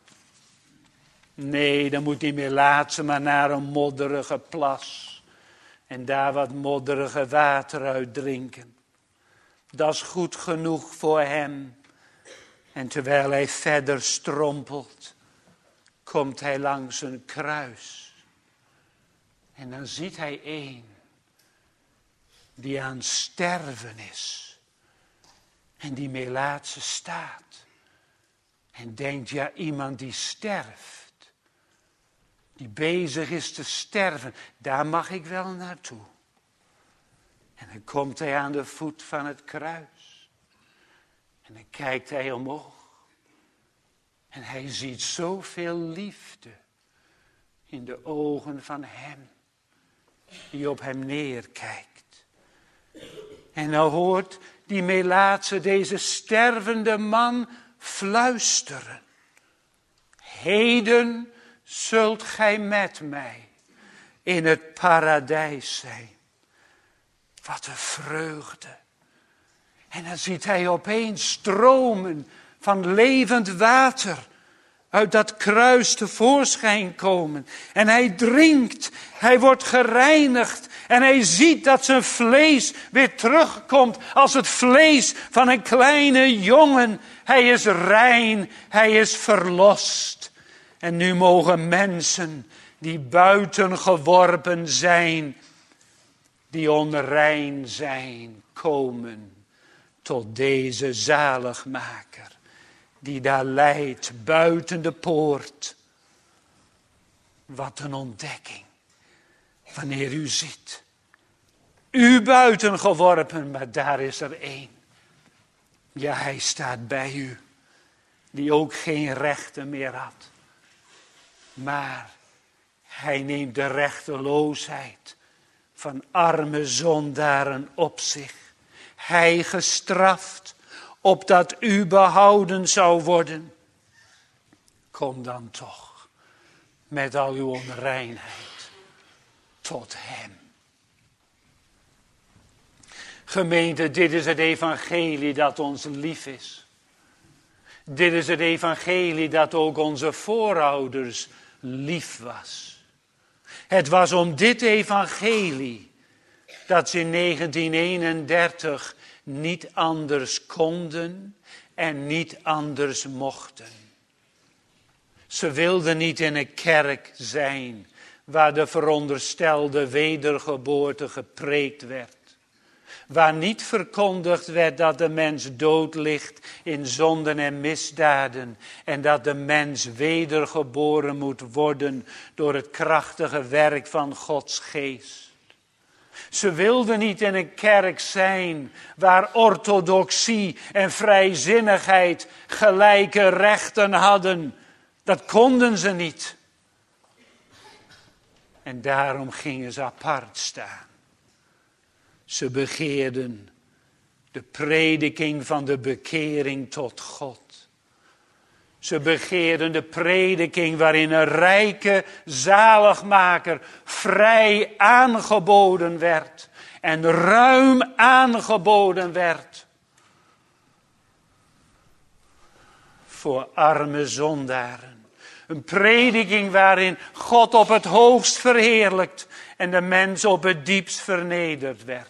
Nee, dan moet die melaatse maar naar een modderige plas en daar wat modderige water uit drinken. Dat is goed genoeg voor hem. En terwijl hij verder strompelt, komt hij langs een kruis. En dan ziet hij één die aan sterven is. En die Melaatse staat. En denkt, ja, iemand die sterft. Die bezig is te sterven. Daar mag ik wel naartoe. En dan komt hij aan de voet van het kruis. En dan kijkt hij omhoog. En hij ziet zoveel liefde in de ogen van hem. Die op hem neerkijkt. En dan hoort die Melaatse, deze stervende man, fluisteren. Heden zult gij met mij in het paradijs zijn. Wat een vreugde. En dan ziet hij opeens stromen van levend water uit dat kruis tevoorschijn komen. En hij drinkt, hij wordt gereinigd. En hij ziet dat zijn vlees weer terugkomt als het vlees van een kleine jongen. Hij is rein, hij is verlost. En nu mogen mensen die buiten geworpen zijn, die onrein zijn, komen tot deze zaligmaker. Die daar leidt buiten de poort. Wat een ontdekking. Wanneer u ziet. U buiten geworpen, maar daar is er één. Ja, hij staat bij u. Die ook geen rechten meer had. Maar hij neemt de rechteloosheid van arme zondaren op zich. Hij gestraft, opdat u behouden zou worden. Kom dan toch, met al uw onreinheid, tot hem. Gemeente, dit is het evangelie dat ons lief is. Dit is het evangelie dat ook onze voorouders lief was. Het was om dit evangelie dat ze in negentien eenendertig niet anders konden en niet anders mochten. Ze wilden niet in een kerk zijn waar de veronderstelde wedergeboorte gepreekt werd. Waar niet verkondigd werd dat de mens dood ligt in zonden en misdaden. En dat de mens wedergeboren moet worden door het krachtige werk van Gods geest. Ze wilden niet in een kerk zijn waar orthodoxie en vrijzinnigheid gelijke rechten hadden. Dat konden ze niet. En daarom gingen ze apart staan. Ze begeerden de prediking van de bekering tot God. Ze begeerden de prediking waarin een rijke zaligmaker vrij aangeboden werd. En ruim aangeboden werd. Voor arme zondaren. Een prediking waarin God op het hoogst verheerlijkt en de mens op het diepst vernederd werd.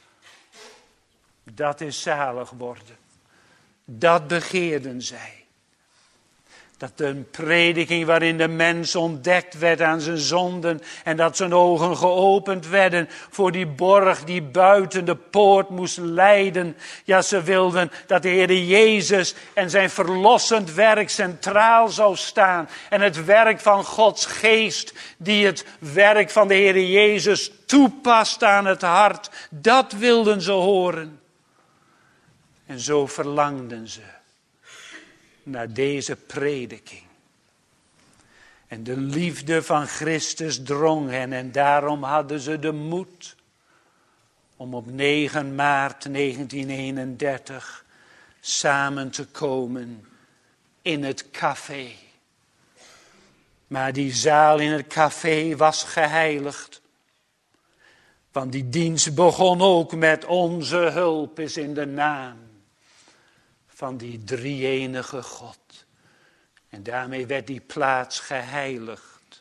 Dat is zalig worden. Dat begeerden zij. Dat een prediking waarin de mens ontdekt werd aan zijn zonden en dat zijn ogen geopend werden voor die borg die buiten de poort moest leiden. Ja, ze wilden dat de Heer Jezus en zijn verlossend werk centraal zou staan. En het werk van Gods geest die het werk van de Heer Jezus toepast aan het hart. Dat wilden ze horen. En zo verlangden ze naar deze prediking. En de liefde van Christus drong hen en daarom hadden ze de moed om op negen maart negentien eenendertig samen te komen in het café. Maar die zaal in het café was geheiligd. Want die dienst begon ook met onze hulp is in de naam van die drie-enige God. En daarmee werd die plaats geheiligd.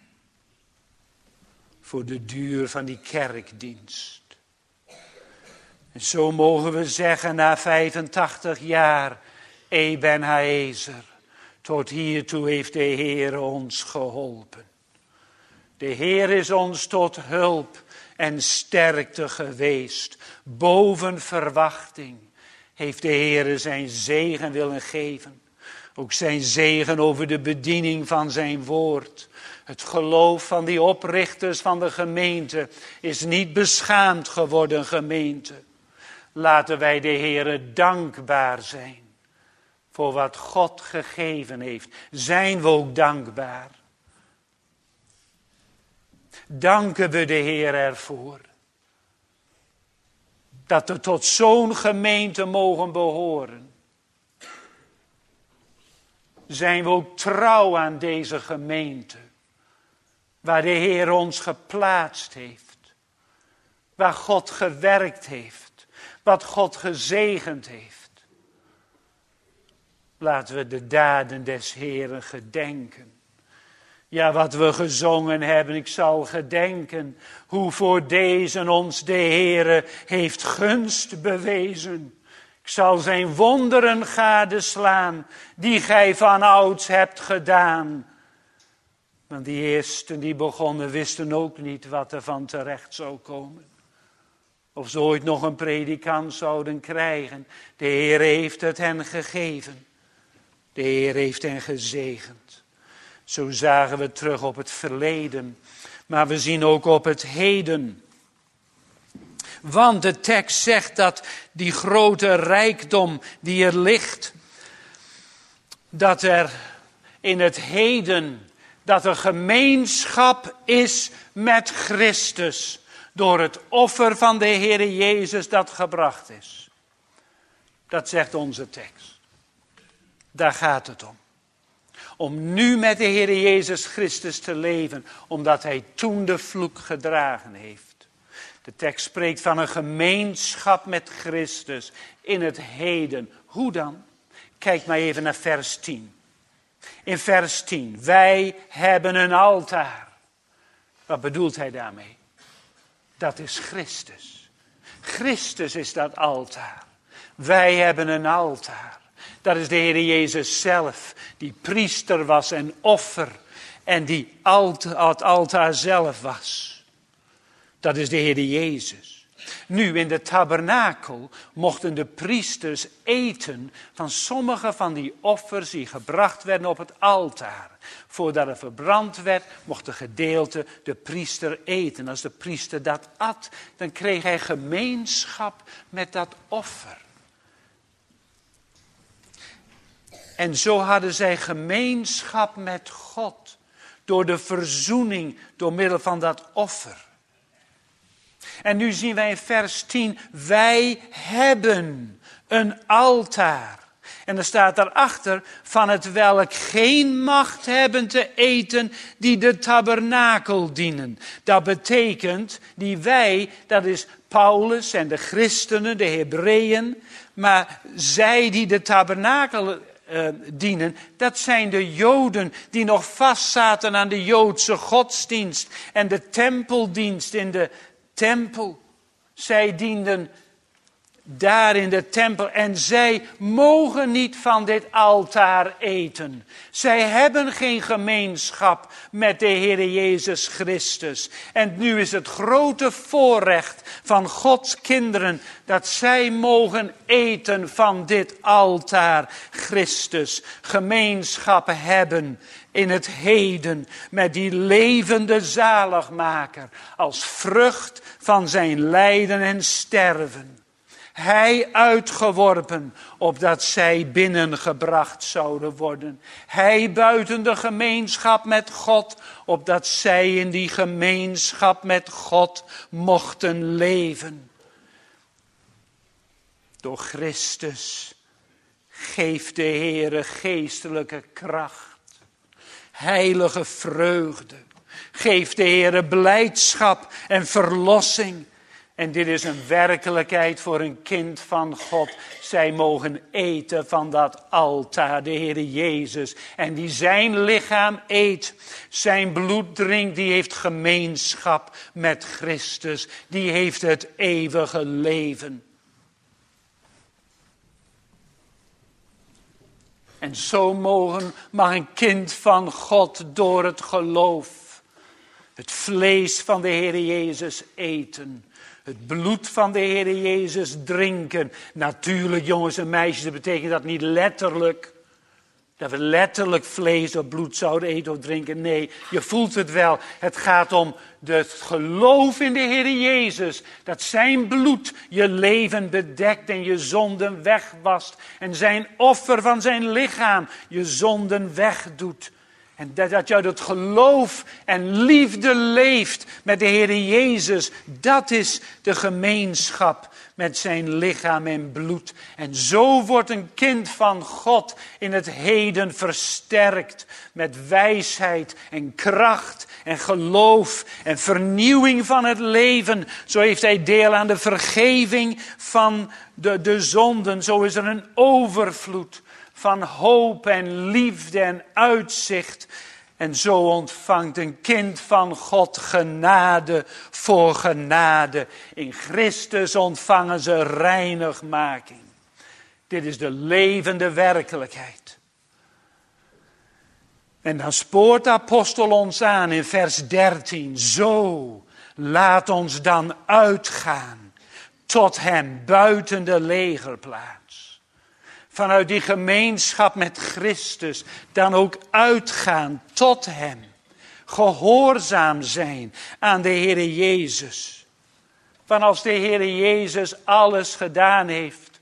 Voor de duur van die kerkdienst. En zo mogen we zeggen na vijfentachtig jaar Ebenezer. Tot hiertoe heeft de Heer ons geholpen. De Heer is ons tot hulp en sterkte geweest. Boven verwachting heeft de Heer zijn zegen willen geven. Ook zijn zegen over de bediening van zijn woord. Het geloof van die oprichters van de gemeente is niet beschaamd geworden, gemeente. Laten wij de Heere dankbaar zijn voor wat God gegeven heeft. Zijn we ook dankbaar? Danken we de Heer ervoor dat we tot zo'n gemeente mogen behoren. Zijn we ook trouw aan deze gemeente, waar de Heer ons geplaatst heeft, waar God gewerkt heeft, wat God gezegend heeft. Laten we de daden des Heeren gedenken. Ja, wat we gezongen hebben, ik zal gedenken hoe voor deze ons de Heere heeft gunst bewezen. Ik zal zijn wonderen gadeslaan, die gij van ouds hebt gedaan. Want die eersten die begonnen wisten ook niet wat er van terecht zou komen. Of ze ooit nog een predikant zouden krijgen. De Heer heeft het hen gegeven. De Heer heeft hen gezegend. Zo zagen we terug op het verleden. Maar we zien ook op het heden. Want de tekst zegt dat die grote rijkdom die er ligt, dat er in het heden, dat er gemeenschap is met Christus door het offer van de Heere Jezus dat gebracht is. Dat zegt onze tekst. Daar gaat het om. Om nu met de Heere Jezus Christus te leven, omdat hij toen de vloek gedragen heeft. De tekst spreekt van een gemeenschap met Christus in het heden. Hoe dan? Kijk maar even naar vers tien. In vers tien. Wij hebben een altaar. Wat bedoelt hij daarmee? Dat is Christus. Christus is dat altaar. Wij hebben een altaar. Dat is de Heer Jezus zelf, die priester was en offer. En die het altaar zelf was. Dat is de Heer Jezus. Nu in de tabernakel mochten de priesters eten van sommige van die offers die gebracht werden op het altaar. Voordat er verbrand werd, mocht de gedeelte de priester eten. Als de priester dat at, dan kreeg hij gemeenschap met dat offer. En zo hadden zij gemeenschap met God. Door de verzoening, door middel van dat offer. En nu zien wij in vers tien, wij hebben een altaar. En er staat daarachter, van het welk geen macht hebben te eten die de tabernakel dienen. Dat betekent, die wij, dat is Paulus en de christenen, de Hebreeën. Maar zij die de tabernakel Uh, dienen, dat zijn de Joden die nog vastzaten aan de Joodse godsdienst en de tempeldienst in de tempel. Zij dienden daar in de tempel en zij mogen niet van dit altaar eten. Zij hebben geen gemeenschap met de Heer Jezus Christus. En nu is het grote voorrecht van Gods kinderen dat zij mogen eten van dit altaar Christus. Gemeenschap hebben in het heden met die levende zaligmaker als vrucht van zijn lijden en sterven. Hij uitgeworpen, opdat zij binnengebracht zouden worden. Hij buiten de gemeenschap met God, opdat zij in die gemeenschap met God mochten leven. Door Christus geeft de Heere geestelijke kracht, heilige vreugde. Geeft de Heere blijdschap en verlossing. En dit is een werkelijkheid voor een kind van God. Zij mogen eten van dat altaar, de Heer Jezus. En die zijn lichaam eet, zijn bloed drinkt, die heeft gemeenschap met Christus. Die heeft het eeuwige leven. En zo mogen, mag een kind van God door het geloof het vlees van de Heer Jezus eten. Het bloed van de Heer Jezus drinken. Natuurlijk, jongens en meisjes, dat betekent dat niet letterlijk. Dat we letterlijk vlees of bloed zouden eten of drinken. Nee, je voelt het wel. Het gaat om het geloof in de Heer Jezus. Dat zijn bloed je leven bedekt en je zonden wegwast. En zijn offer van zijn lichaam je zonden wegdoet. En dat, dat je uit het geloof en liefde leeft met de Heer Jezus. Dat is de gemeenschap met zijn lichaam en bloed. En zo wordt een kind van God in het heden versterkt. Met wijsheid en kracht en geloof en vernieuwing van het leven. Zo heeft hij deel aan de vergeving van de, de zonden. Zo is er een overvloed van hoop en liefde en uitzicht. En zo ontvangt een kind van God genade voor genade. In Christus ontvangen ze reinigmaking. Dit is de levende werkelijkheid. En dan spoort de apostel ons aan in vers dertien. Zo, laat ons dan uitgaan tot hem buiten de legerplaats. Vanuit die gemeenschap met Christus dan ook uitgaan tot hem. Gehoorzaam zijn aan de Heer Jezus. Want als de Heer Jezus alles gedaan heeft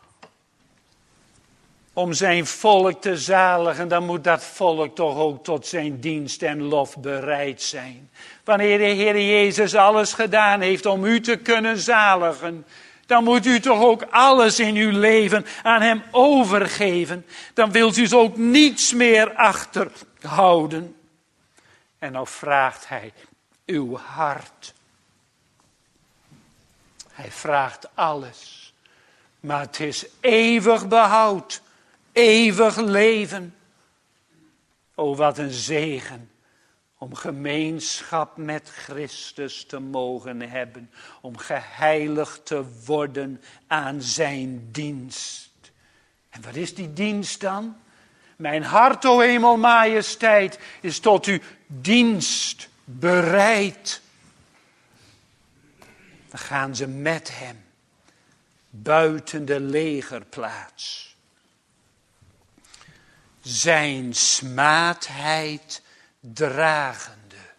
om zijn volk te zaligen, dan moet dat volk toch ook tot zijn dienst en lof bereid zijn. Wanneer de Heer Jezus alles gedaan heeft om u te kunnen zaligen, dan moet u toch ook alles in uw leven aan hem overgeven. Dan wilt u ook niets meer achterhouden. En nou vraagt hij uw hart. Hij vraagt alles. Maar het is eeuwig behoud. Eeuwig leven. O, wat een zegen. Om gemeenschap met Christus te mogen hebben. Om geheiligd te worden aan zijn dienst. En wat is die dienst dan? Mijn hart, o hemel majesteit, is tot uw dienst bereid. Dan gaan ze met hem. Buiten de legerplaats. Zijn smaadheid dragende.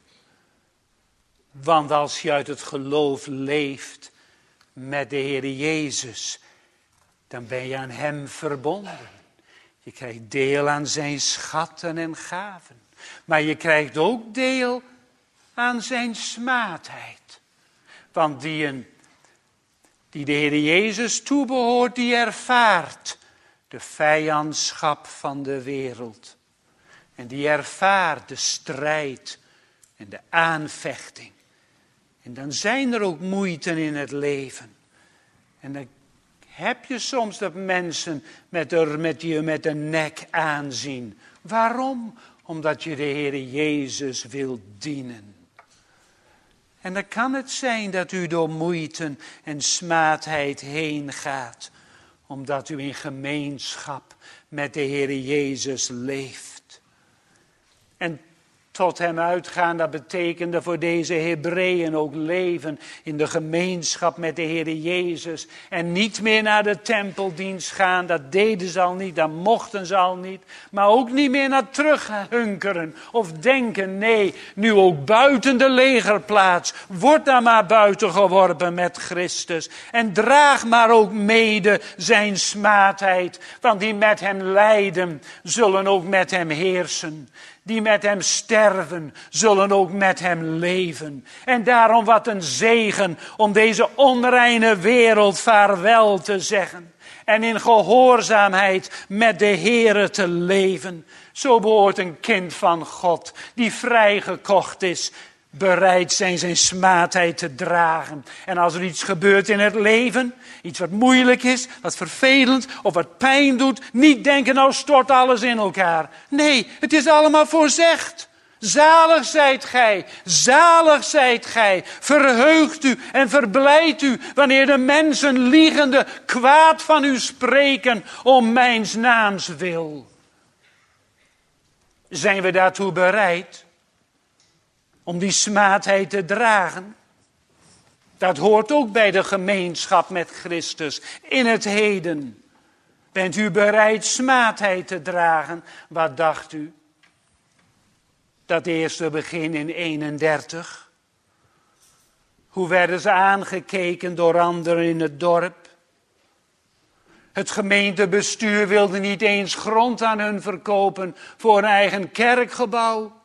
Want als je uit het geloof leeft met de Heer Jezus, dan ben je aan hem verbonden. Je krijgt deel aan zijn schatten en gaven. Maar je krijgt ook deel aan zijn smaadheid. Want die, een, die de Heer Jezus toebehoort, die ervaart de vijandschap van de wereld. En die ervaart de strijd en de aanvechting. En dan zijn er ook moeiten in het leven. En dan heb je soms dat mensen met de, met je met de nek aanzien. Waarom? Omdat je de Heer Jezus wilt dienen. En dan kan het zijn dat u door moeiten en smaadheid heen gaat. Omdat u in gemeenschap met de Heer Jezus leeft. En tot hem uitgaan, dat betekende voor deze Hebreeën ook leven in de gemeenschap met de Heer Jezus. En niet meer naar de tempeldienst gaan, dat deden ze al niet, dat mochten ze al niet. Maar ook niet meer naar terughunkeren of denken, nee, nu ook buiten de legerplaats. Word daar maar buiten geworpen met Christus. En draag maar ook mede zijn smaadheid, want die met hem lijden, zullen ook met hem heersen. Die met hem sterven, zullen ook met hem leven. En daarom wat een zegen om deze onreine wereld vaarwel te zeggen. En in gehoorzaamheid met de Heere te leven. Zo behoort een kind van God, die vrijgekocht is, bereid zijn zijn smaadheid te dragen. En als er iets gebeurt in het leven, iets wat moeilijk is, wat vervelend of wat pijn doet, niet denken, nou stort alles in elkaar. Nee, het is allemaal voorzegd. Zalig zijt gij, zalig zijt gij, verheugt u en verblijdt u wanneer de mensen liegende kwaad van u spreken om mijns naams wil. Zijn we daartoe bereid om die smaadheid te dragen? Dat hoort ook bij de gemeenschap met Christus in het heden. Bent u bereid smaadheid te dragen? Wat dacht u? Dat eerste begin in eenendertig. Hoe werden ze aangekeken door anderen in het dorp? Het gemeentebestuur wilde niet eens grond aan hun verkopen voor een eigen kerkgebouw.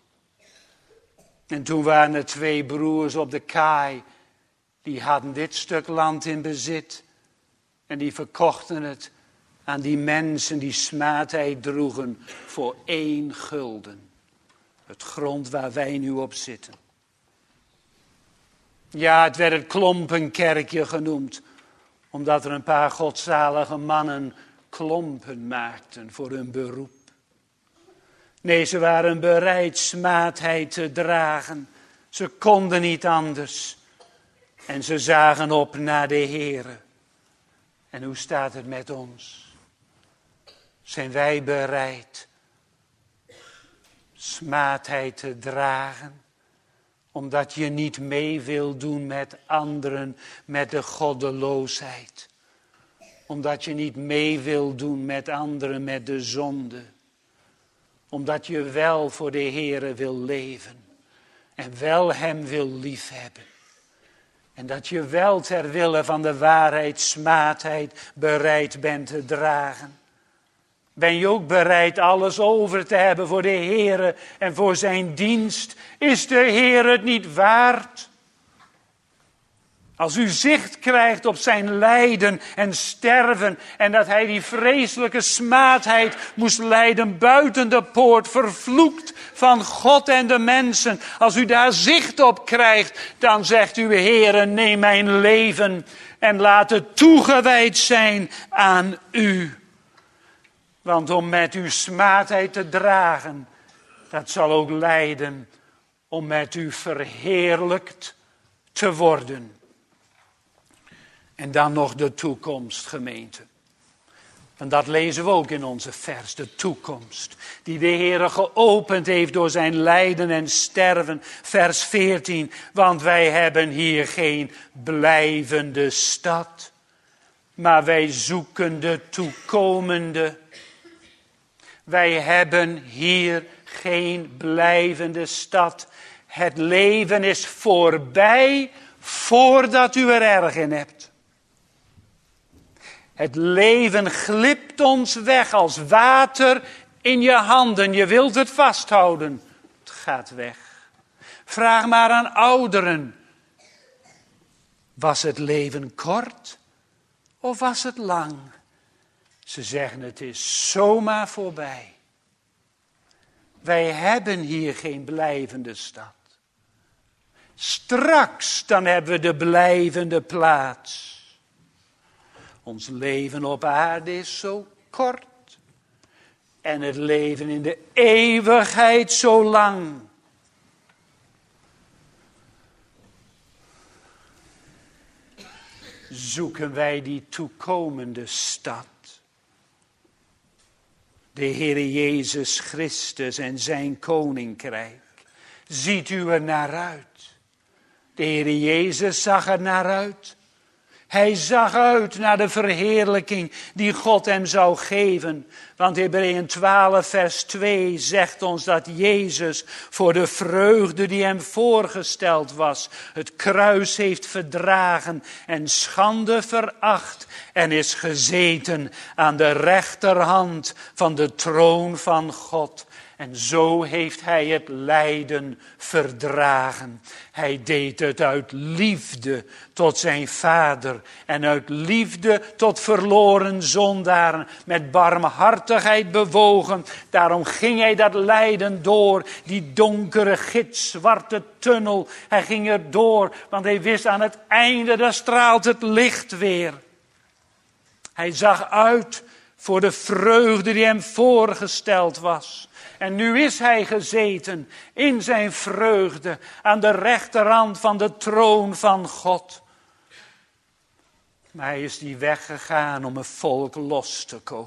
En toen waren er twee broers op de kaai. Die hadden dit stuk land in bezit. En die verkochten het aan die mensen die smaadheid droegen voor één gulden. Het grond waar wij nu op zitten. Ja, het werd het klompenkerkje genoemd. Omdat er een paar godzalige mannen klompen maakten voor hun beroep. Nee, ze waren bereid smaadheid te dragen. Ze konden niet anders. En ze zagen op naar de Heere. En hoe staat het met ons? Zijn wij bereid smaadheid te dragen? Omdat je niet mee wil doen met anderen, met de goddeloosheid. Omdat je niet mee wil doen met anderen, met de zonde. Omdat je wel voor de Heere wil leven. En wel hem wil liefhebben. En dat je wel ter wille van de waarheid, smaadheid bereid bent te dragen. Ben je ook bereid alles over te hebben voor de Heere en voor zijn dienst? Is de Heer het niet waard? Als u zicht krijgt op zijn lijden en sterven en dat hij die vreselijke smaadheid moest lijden buiten de poort, vervloekt van God en de mensen. Als u daar zicht op krijgt, dan zegt u, Heere, neem mijn leven en laat het toegewijd zijn aan u. Want om met uw smaadheid te dragen, dat zal ook leiden om met u verheerlijkt te worden. En dan nog de toekomst, gemeente. Want dat lezen we ook in onze vers, de toekomst. Die de Heere geopend heeft door zijn lijden en sterven. Vers veertien, want wij hebben hier geen blijvende stad. Maar wij zoeken de toekomende. Wij hebben hier geen blijvende stad. Het leven is voorbij voordat u er erg in hebt. Het leven glipt ons weg als water in je handen. Je wilt het vasthouden. Het gaat weg. Vraag maar aan ouderen. Was het leven kort of was het lang? Ze zeggen het is zomaar voorbij. Wij hebben hier geen blijvende stad. Straks dan hebben we de blijvende plaats. Ons leven op aarde is zo kort. En het leven in de eeuwigheid zo lang. Zoeken wij die toekomende stad. De Heere Jezus Christus en zijn koninkrijk. Ziet u er naar uit? De Heere Jezus zag er naar uit. Hij zag uit naar de verheerlijking die God hem zou geven. Want Hebreeën twaalf vers twee zegt ons dat Jezus voor de vreugde die hem voorgesteld was, het kruis heeft verdragen en schande veracht en is gezeten aan de rechterhand van de troon van God. En zo heeft hij het lijden verdragen. Hij deed het uit liefde tot zijn vader. En uit liefde tot verloren zondaren. Met barmhartigheid bewogen. Daarom ging hij dat lijden door. Die donkere gitzwarte tunnel. Hij ging er door. Want hij wist aan het einde, daar straalt het licht weer. Hij zag uit voor de vreugde die hem voorgesteld was. En nu is hij gezeten in zijn vreugde aan de rechterhand van de troon van God. Maar hij is die weggegaan om een volk los te kopen.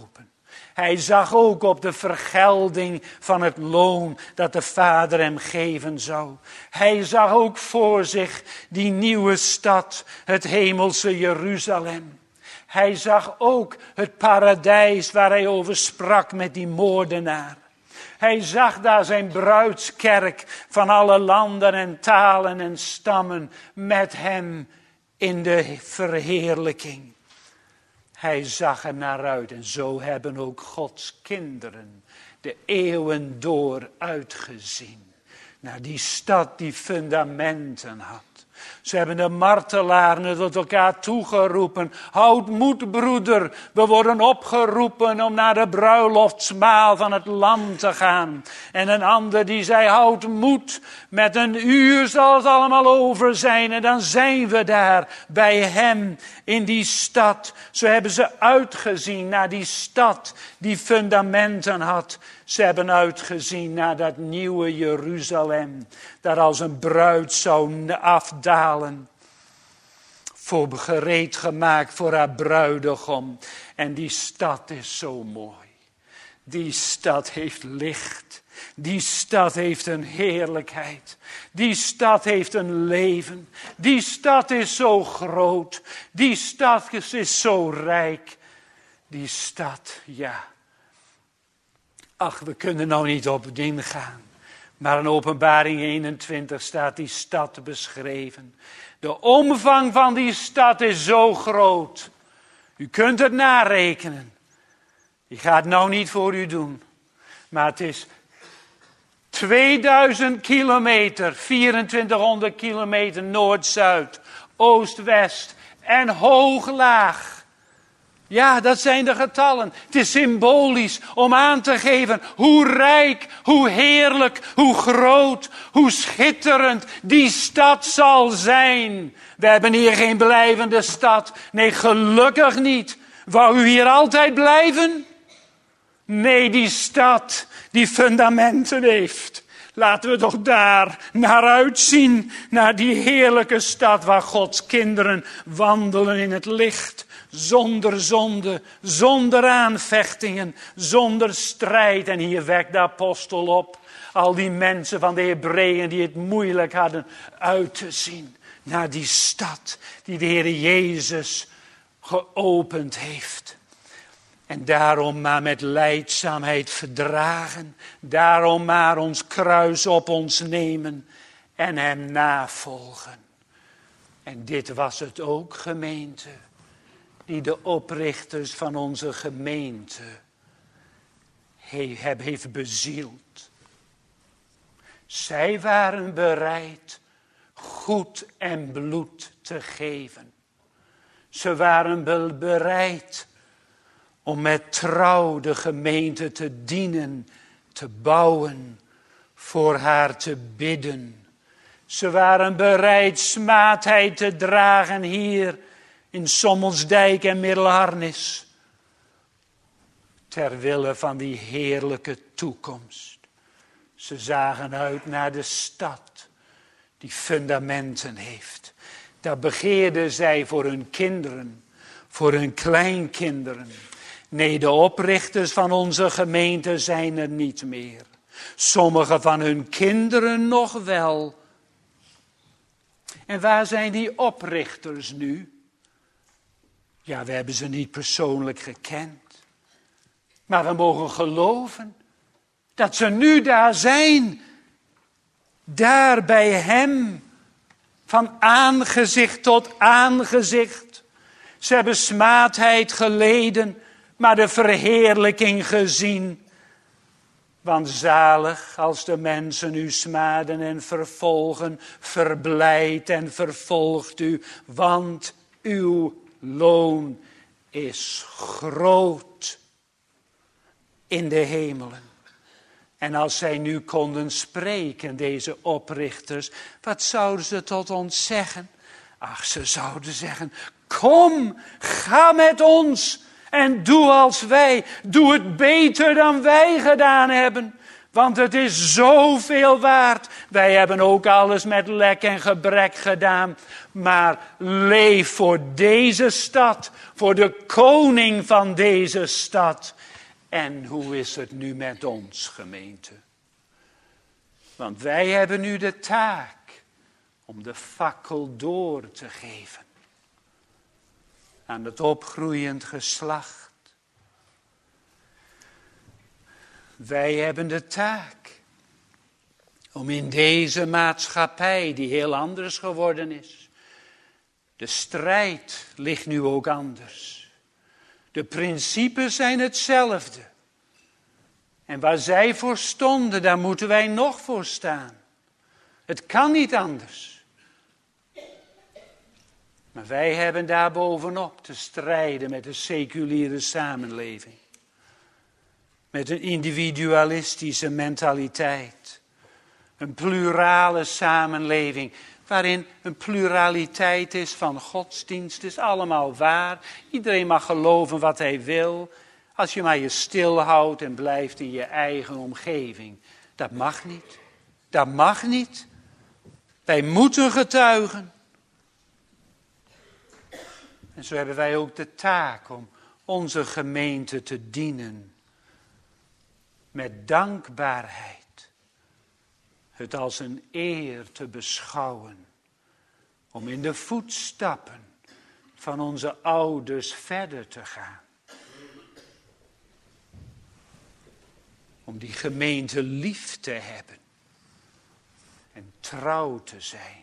Hij zag ook op de vergelding van het loon dat de Vader hem geven zou. Hij zag ook voor zich die nieuwe stad, het hemelse Jeruzalem. Hij zag ook het paradijs waar hij over sprak met die moordenaar. Hij zag daar zijn bruidskerk van alle landen en talen en stammen met hem in de verheerlijking. Hij zag er naar uit en zo hebben ook Gods kinderen de eeuwen door uitgezien. Naar die stad die fundamenten had. Ze hebben de martelaren tot elkaar toegeroepen. Houd moed, broeder. We worden opgeroepen om naar de bruiloftsmaal van het lam te gaan. En een ander die zei, houd moed. Met een uur zal het allemaal over zijn. En dan zijn we daar bij hem in die stad. Zo hebben ze uitgezien naar die stad die fundamenten had. Ze hebben uitgezien naar dat nieuwe Jeruzalem. Dat als een bruid zou afdalen. Voor gereed gemaakt voor haar bruidegom. En die stad is zo mooi. Die stad heeft licht. Die stad heeft een heerlijkheid. Die stad heeft een leven. Die stad is zo groot. Die stad is zo rijk. Die stad, ja. Ach, we kunnen nou niet op het ingaan. Maar in Openbaring eenentwintig staat die stad beschreven. De omvang van die stad is zo groot. U kunt het narekenen. Ik ga het nou niet voor u doen. Maar het is tweeduizend kilometer, vierentwintighonderd kilometer noord-zuid, oost-west en hoog-laag. Ja, dat zijn de getallen. Het is symbolisch om aan te geven hoe rijk, hoe heerlijk, hoe groot, hoe schitterend die stad zal zijn. We hebben hier geen blijvende stad. Nee, gelukkig niet. Wou u hier altijd blijven? Nee, die stad die fundamenten heeft. Laten we toch daar naar uitzien, naar die heerlijke stad waar Gods kinderen wandelen in het licht. Zonder zonde, zonder aanvechtingen, zonder strijd. En hier wekt de apostel op. Al die mensen van de Hebreeën die het moeilijk hadden uit te zien. Naar die stad die de Heer Jezus geopend heeft. En daarom maar met lijdzaamheid verdragen. Daarom maar ons kruis op ons nemen. En hem navolgen. En dit was het ook, gemeente. Die de oprichters van onze gemeente heeft bezield. Zij waren bereid goed en bloed te geven. Ze waren bereid om met trouw de gemeente te dienen, te bouwen, voor haar te bidden. Ze waren bereid smaadheid te dragen hier in Sommelsdijk en Middelharnis. Ter wille van die heerlijke toekomst. Ze zagen uit naar de stad die fundamenten heeft. Daar begeerden zij voor hun kinderen, voor hun kleinkinderen. Nee, de oprichters van onze gemeente zijn er niet meer. Sommige van hun kinderen nog wel. En waar zijn die oprichters nu? Ja, we hebben ze niet persoonlijk gekend. Maar we mogen geloven dat ze nu daar zijn. Daar bij hem. Van aangezicht tot aangezicht. Ze hebben smaadheid geleden, maar de verheerlijking gezien. Want zalig als de mensen u smaden en vervolgen, verblijdt en vervolgt u, want uw loon is groot in de hemelen. En als zij nu konden spreken, deze oprichters, wat zouden ze tot ons zeggen? Ach, ze zouden zeggen, kom, ga met ons en doe als wij. Doe het beter dan wij gedaan hebben. Want het is zoveel waard. Wij hebben ook alles met lek en gebrek gedaan. Maar leef voor deze stad, voor de koning van deze stad. En hoe is het nu met ons, gemeente? Want wij hebben nu de taak om de fakkel door te geven aan het opgroeiend geslacht. Wij hebben de taak om in deze maatschappij die heel anders geworden is. De strijd ligt nu ook anders. De principes zijn hetzelfde. En waar zij voor stonden, daar moeten wij nog voor staan. Het kan niet anders. Maar wij hebben daar bovenop te strijden met de seculiere samenleving. Met een individualistische mentaliteit. Een plurale samenleving waarin een pluraliteit is van godsdienst. Het is allemaal waar. Iedereen mag geloven wat hij wil. Als je maar je stilhoudt en blijft in je eigen omgeving. Dat mag niet. Dat mag niet. Wij moeten getuigen. En zo hebben wij ook de taak om onze gemeente te dienen. Met dankbaarheid. Het als een eer te beschouwen. Om in de voetstappen van onze ouders verder te gaan. Om die gemeente lief te hebben. En trouw te zijn.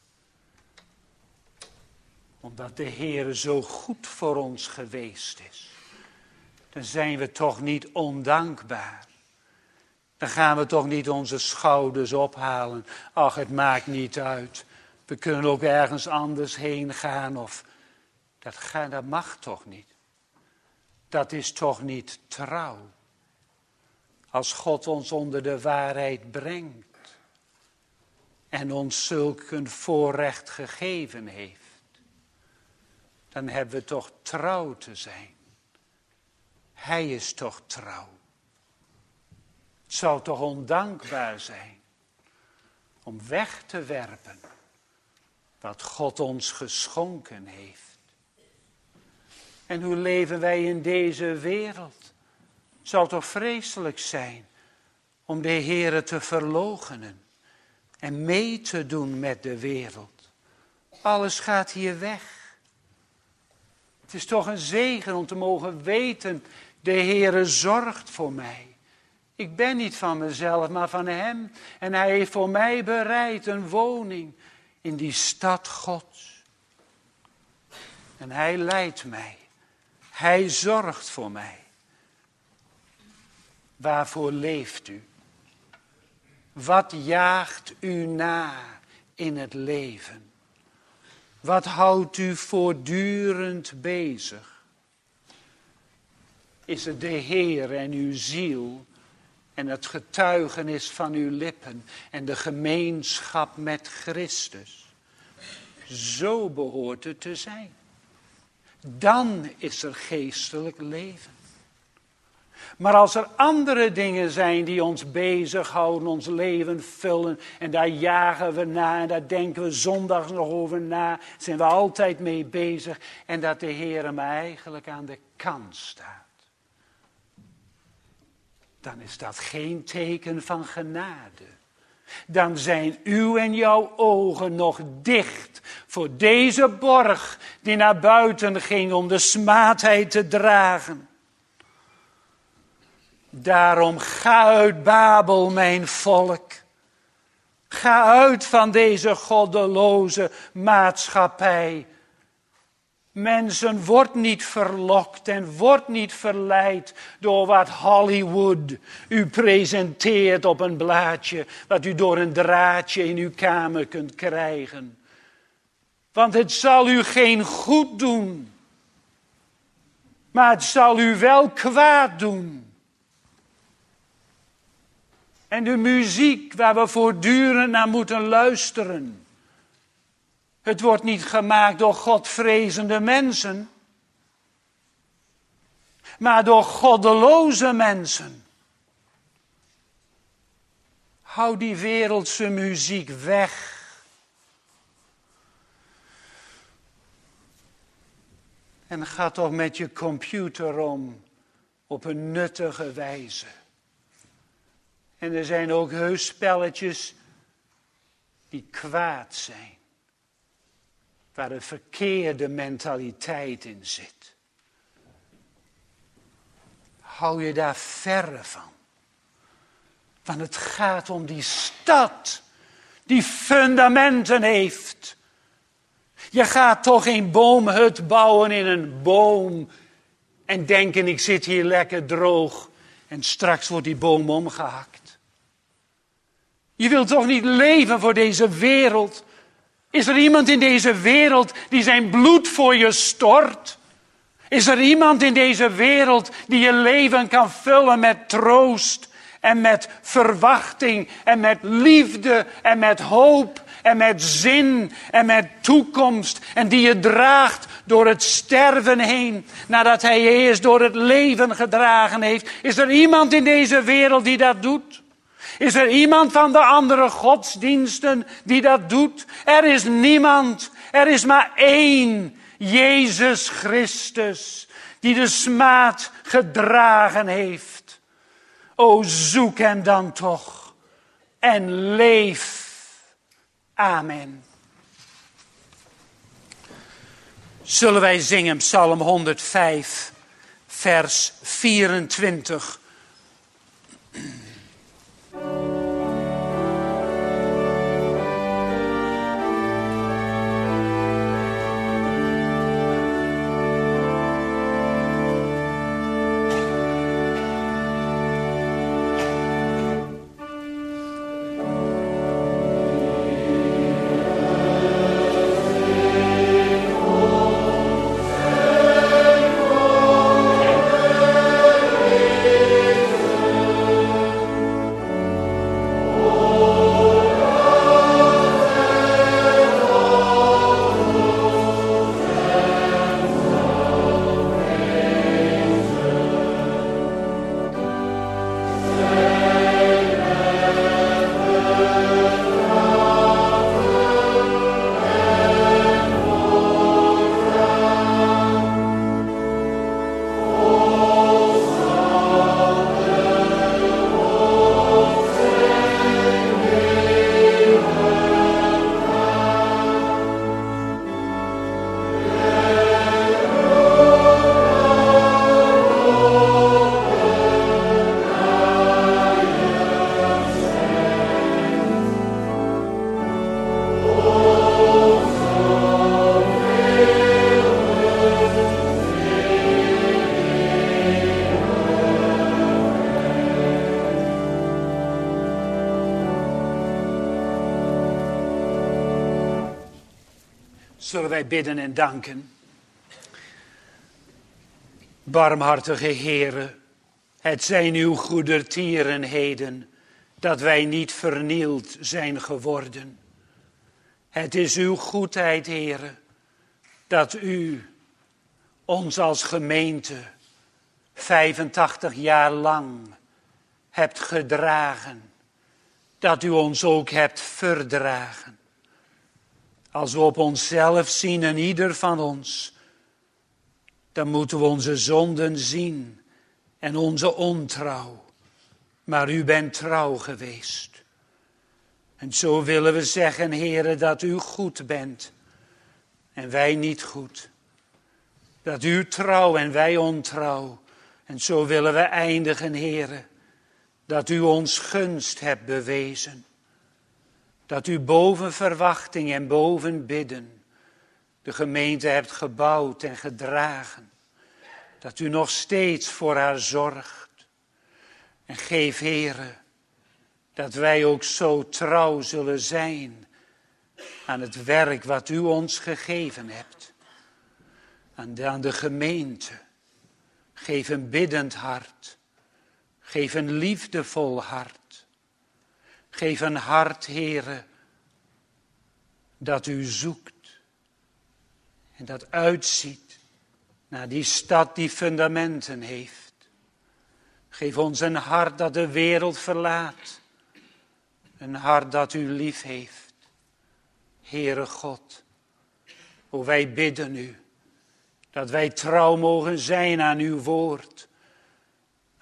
Omdat de Heer zo goed voor ons geweest is. Dan zijn we toch niet ondankbaar. Dan gaan we toch niet onze schouders ophalen. Ach, het maakt niet uit. We kunnen ook ergens anders heen gaan. Of dat, ga, dat mag toch niet. Dat is toch niet trouw. Als God ons onder de waarheid brengt. En ons zulk een voorrecht gegeven heeft. Dan hebben we toch trouw te zijn. Hij is toch trouw. Het zou toch ondankbaar zijn om weg te werpen wat God ons geschonken heeft. En hoe leven wij in deze wereld? Het zou toch vreselijk zijn om de Heere te verloochenen en mee te doen met de wereld. Alles gaat hier weg. Het is toch een zegen om te mogen weten, de Heere zorgt voor mij. Ik ben niet van mezelf, maar van Hem. En Hij heeft voor mij bereid een woning in die stad Gods. En Hij leidt mij. Hij zorgt voor mij. Waarvoor leeft u? Wat jaagt u na in het leven? Wat houdt u voortdurend bezig? Is het de Heer en uw ziel en het getuigenis van uw lippen en de gemeenschap met Christus? Zo behoort het te zijn. Dan is er geestelijk leven. Maar als er andere dingen zijn die ons bezighouden, ons leven vullen, en daar jagen we na en daar denken we zondags nog over na, zijn we altijd mee bezig en dat de Heer me eigenlijk aan de kant staat. Dan is dat geen teken van genade. Dan zijn uw en jouw ogen nog dicht voor deze borg die naar buiten ging om de smaadheid te dragen. Daarom ga uit Babel, mijn volk. Ga uit van deze goddeloze maatschappij. Mensen, word niet verlokt en word niet verleid door wat Hollywood u presenteert op een blaadje, wat u door een draadje in uw kamer kunt krijgen. Want het zal u geen goed doen, maar het zal u wel kwaad doen. En de muziek waar we voortdurend naar moeten luisteren. Het wordt niet gemaakt door godvrezende mensen. Maar door goddeloze mensen. Hou die wereldse muziek weg. En ga toch met je computer om. op een nuttige wijze. En er zijn ook heus spelletjes die kwaad zijn. Waar een verkeerde mentaliteit in zit. Hou je daar verre van. Want het gaat om die stad die fundamenten heeft. Je gaat toch geen boomhut bouwen in een boom en denken ik zit hier lekker droog en straks wordt die boom omgehakt. Je wilt toch niet leven voor deze wereld? Is er iemand in deze wereld die zijn bloed voor je stort? Is er iemand in deze wereld die je leven kan vullen met troost en met verwachting en met liefde en met hoop en met zin en met toekomst en die je draagt door het sterven heen nadat hij je eerst door het leven gedragen heeft? Is er iemand in deze wereld die dat doet? Is er iemand van de andere godsdiensten die dat doet? Er is niemand. Er is maar één. Jezus Christus. Die de smaad gedragen heeft. O, zoek hem dan toch. En leef. Amen. Zullen wij zingen Psalm honderdvijf, vers vierentwintig. Zullen wij bidden en danken. Barmhartige Heere, het zijn uw goedertierenheden dat wij niet vernield zijn geworden. Het is uw goedheid, Heere, dat u ons als gemeente vijfentachtig jaar lang hebt gedragen. Dat u ons ook hebt verdragen. Als we op onszelf zien en ieder van ons, dan moeten we onze zonden zien en onze ontrouw. Maar u bent trouw geweest. En zo willen we zeggen, Heere, dat u goed bent en wij niet goed. Dat u trouw en wij ontrouw. En zo willen we eindigen, Heere, dat u ons gunst hebt bewezen. Dat u boven verwachting en boven bidden de gemeente hebt gebouwd en gedragen. Dat u nog steeds voor haar zorgt. En geef, Heere, dat wij ook zo trouw zullen zijn aan het werk wat u ons gegeven hebt. Aan de gemeente. Geef een biddend hart. Geef een liefdevol hart. Geef een hart, Heere, dat u zoekt en dat uitziet naar die stad die fundamenten heeft. Geef ons een hart dat de wereld verlaat, een hart dat u lief heeft. Heere God, o wij bidden u dat wij trouw mogen zijn aan uw woord.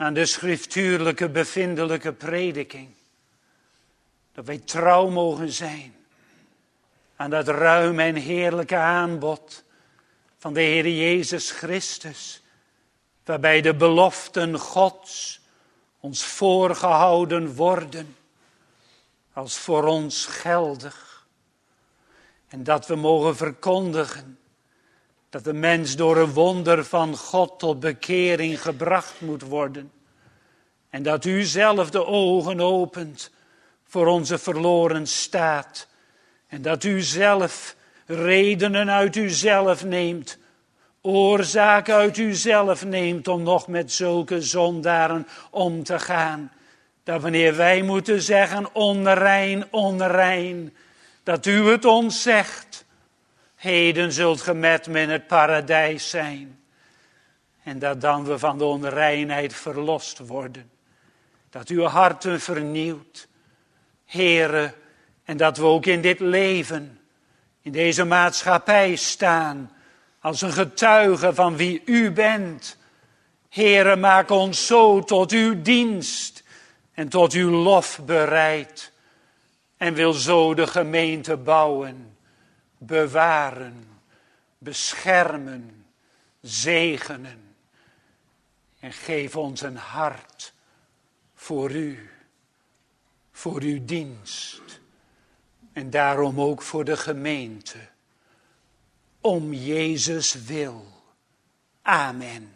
aan de schriftuurlijke, bevindelijke prediking. Dat wij trouw mogen zijn aan dat ruime en heerlijke aanbod van de Heer Jezus Christus, waarbij de beloften Gods ons voorgehouden worden als voor ons geldig. En dat we mogen verkondigen dat de mens door een wonder van God tot bekering gebracht moet worden. En dat u zelf de ogen opent voor onze verloren staat. En dat u zelf redenen uit uzelf neemt, oorzaken uit uzelf neemt om nog met zulke zondaren om te gaan. Dat wanneer wij moeten zeggen onrein, onrein, dat u het ons zegt. Heden zult ge met me in het paradijs zijn. En dat dan we van de onreinheid verlost worden. Dat uw harten vernieuwt. Heere, en dat we ook in dit leven, in deze maatschappij staan, als een getuige van wie u bent. Heere, maak ons zo tot uw dienst en tot uw lof bereid. En wil zo de gemeente bouwen, bewaren, beschermen, zegenen. En geef ons een hart voor u, voor uw dienst. En daarom ook voor de gemeente. Om Jezus wil. Amen.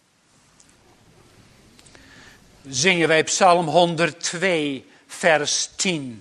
Zingen wij Psalm honderdtwee, vers tien.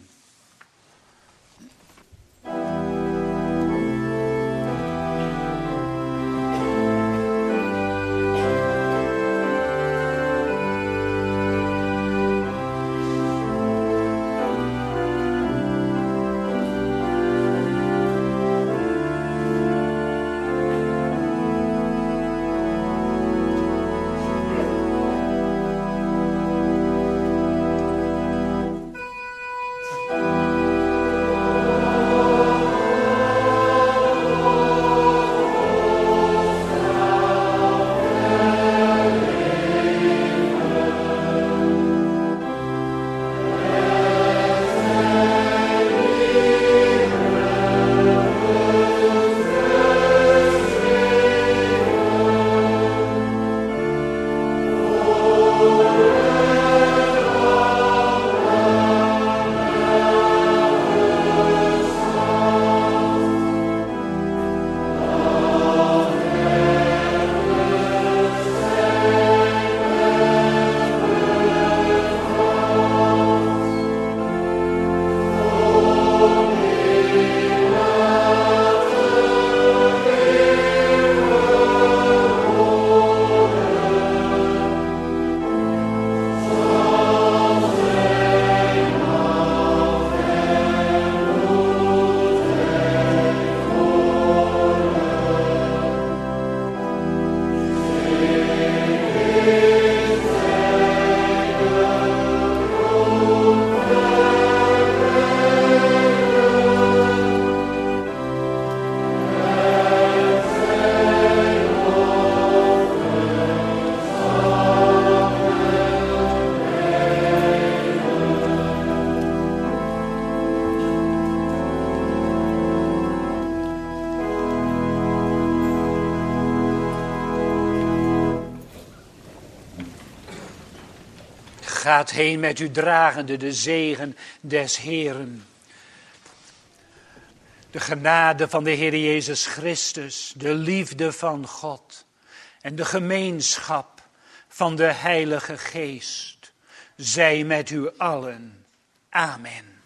Gaat heen met u dragende de zegen des Heeren. De genade van de Heer Jezus Christus, de liefde van God en de gemeenschap van de Heilige Geest zij met u allen. Amen.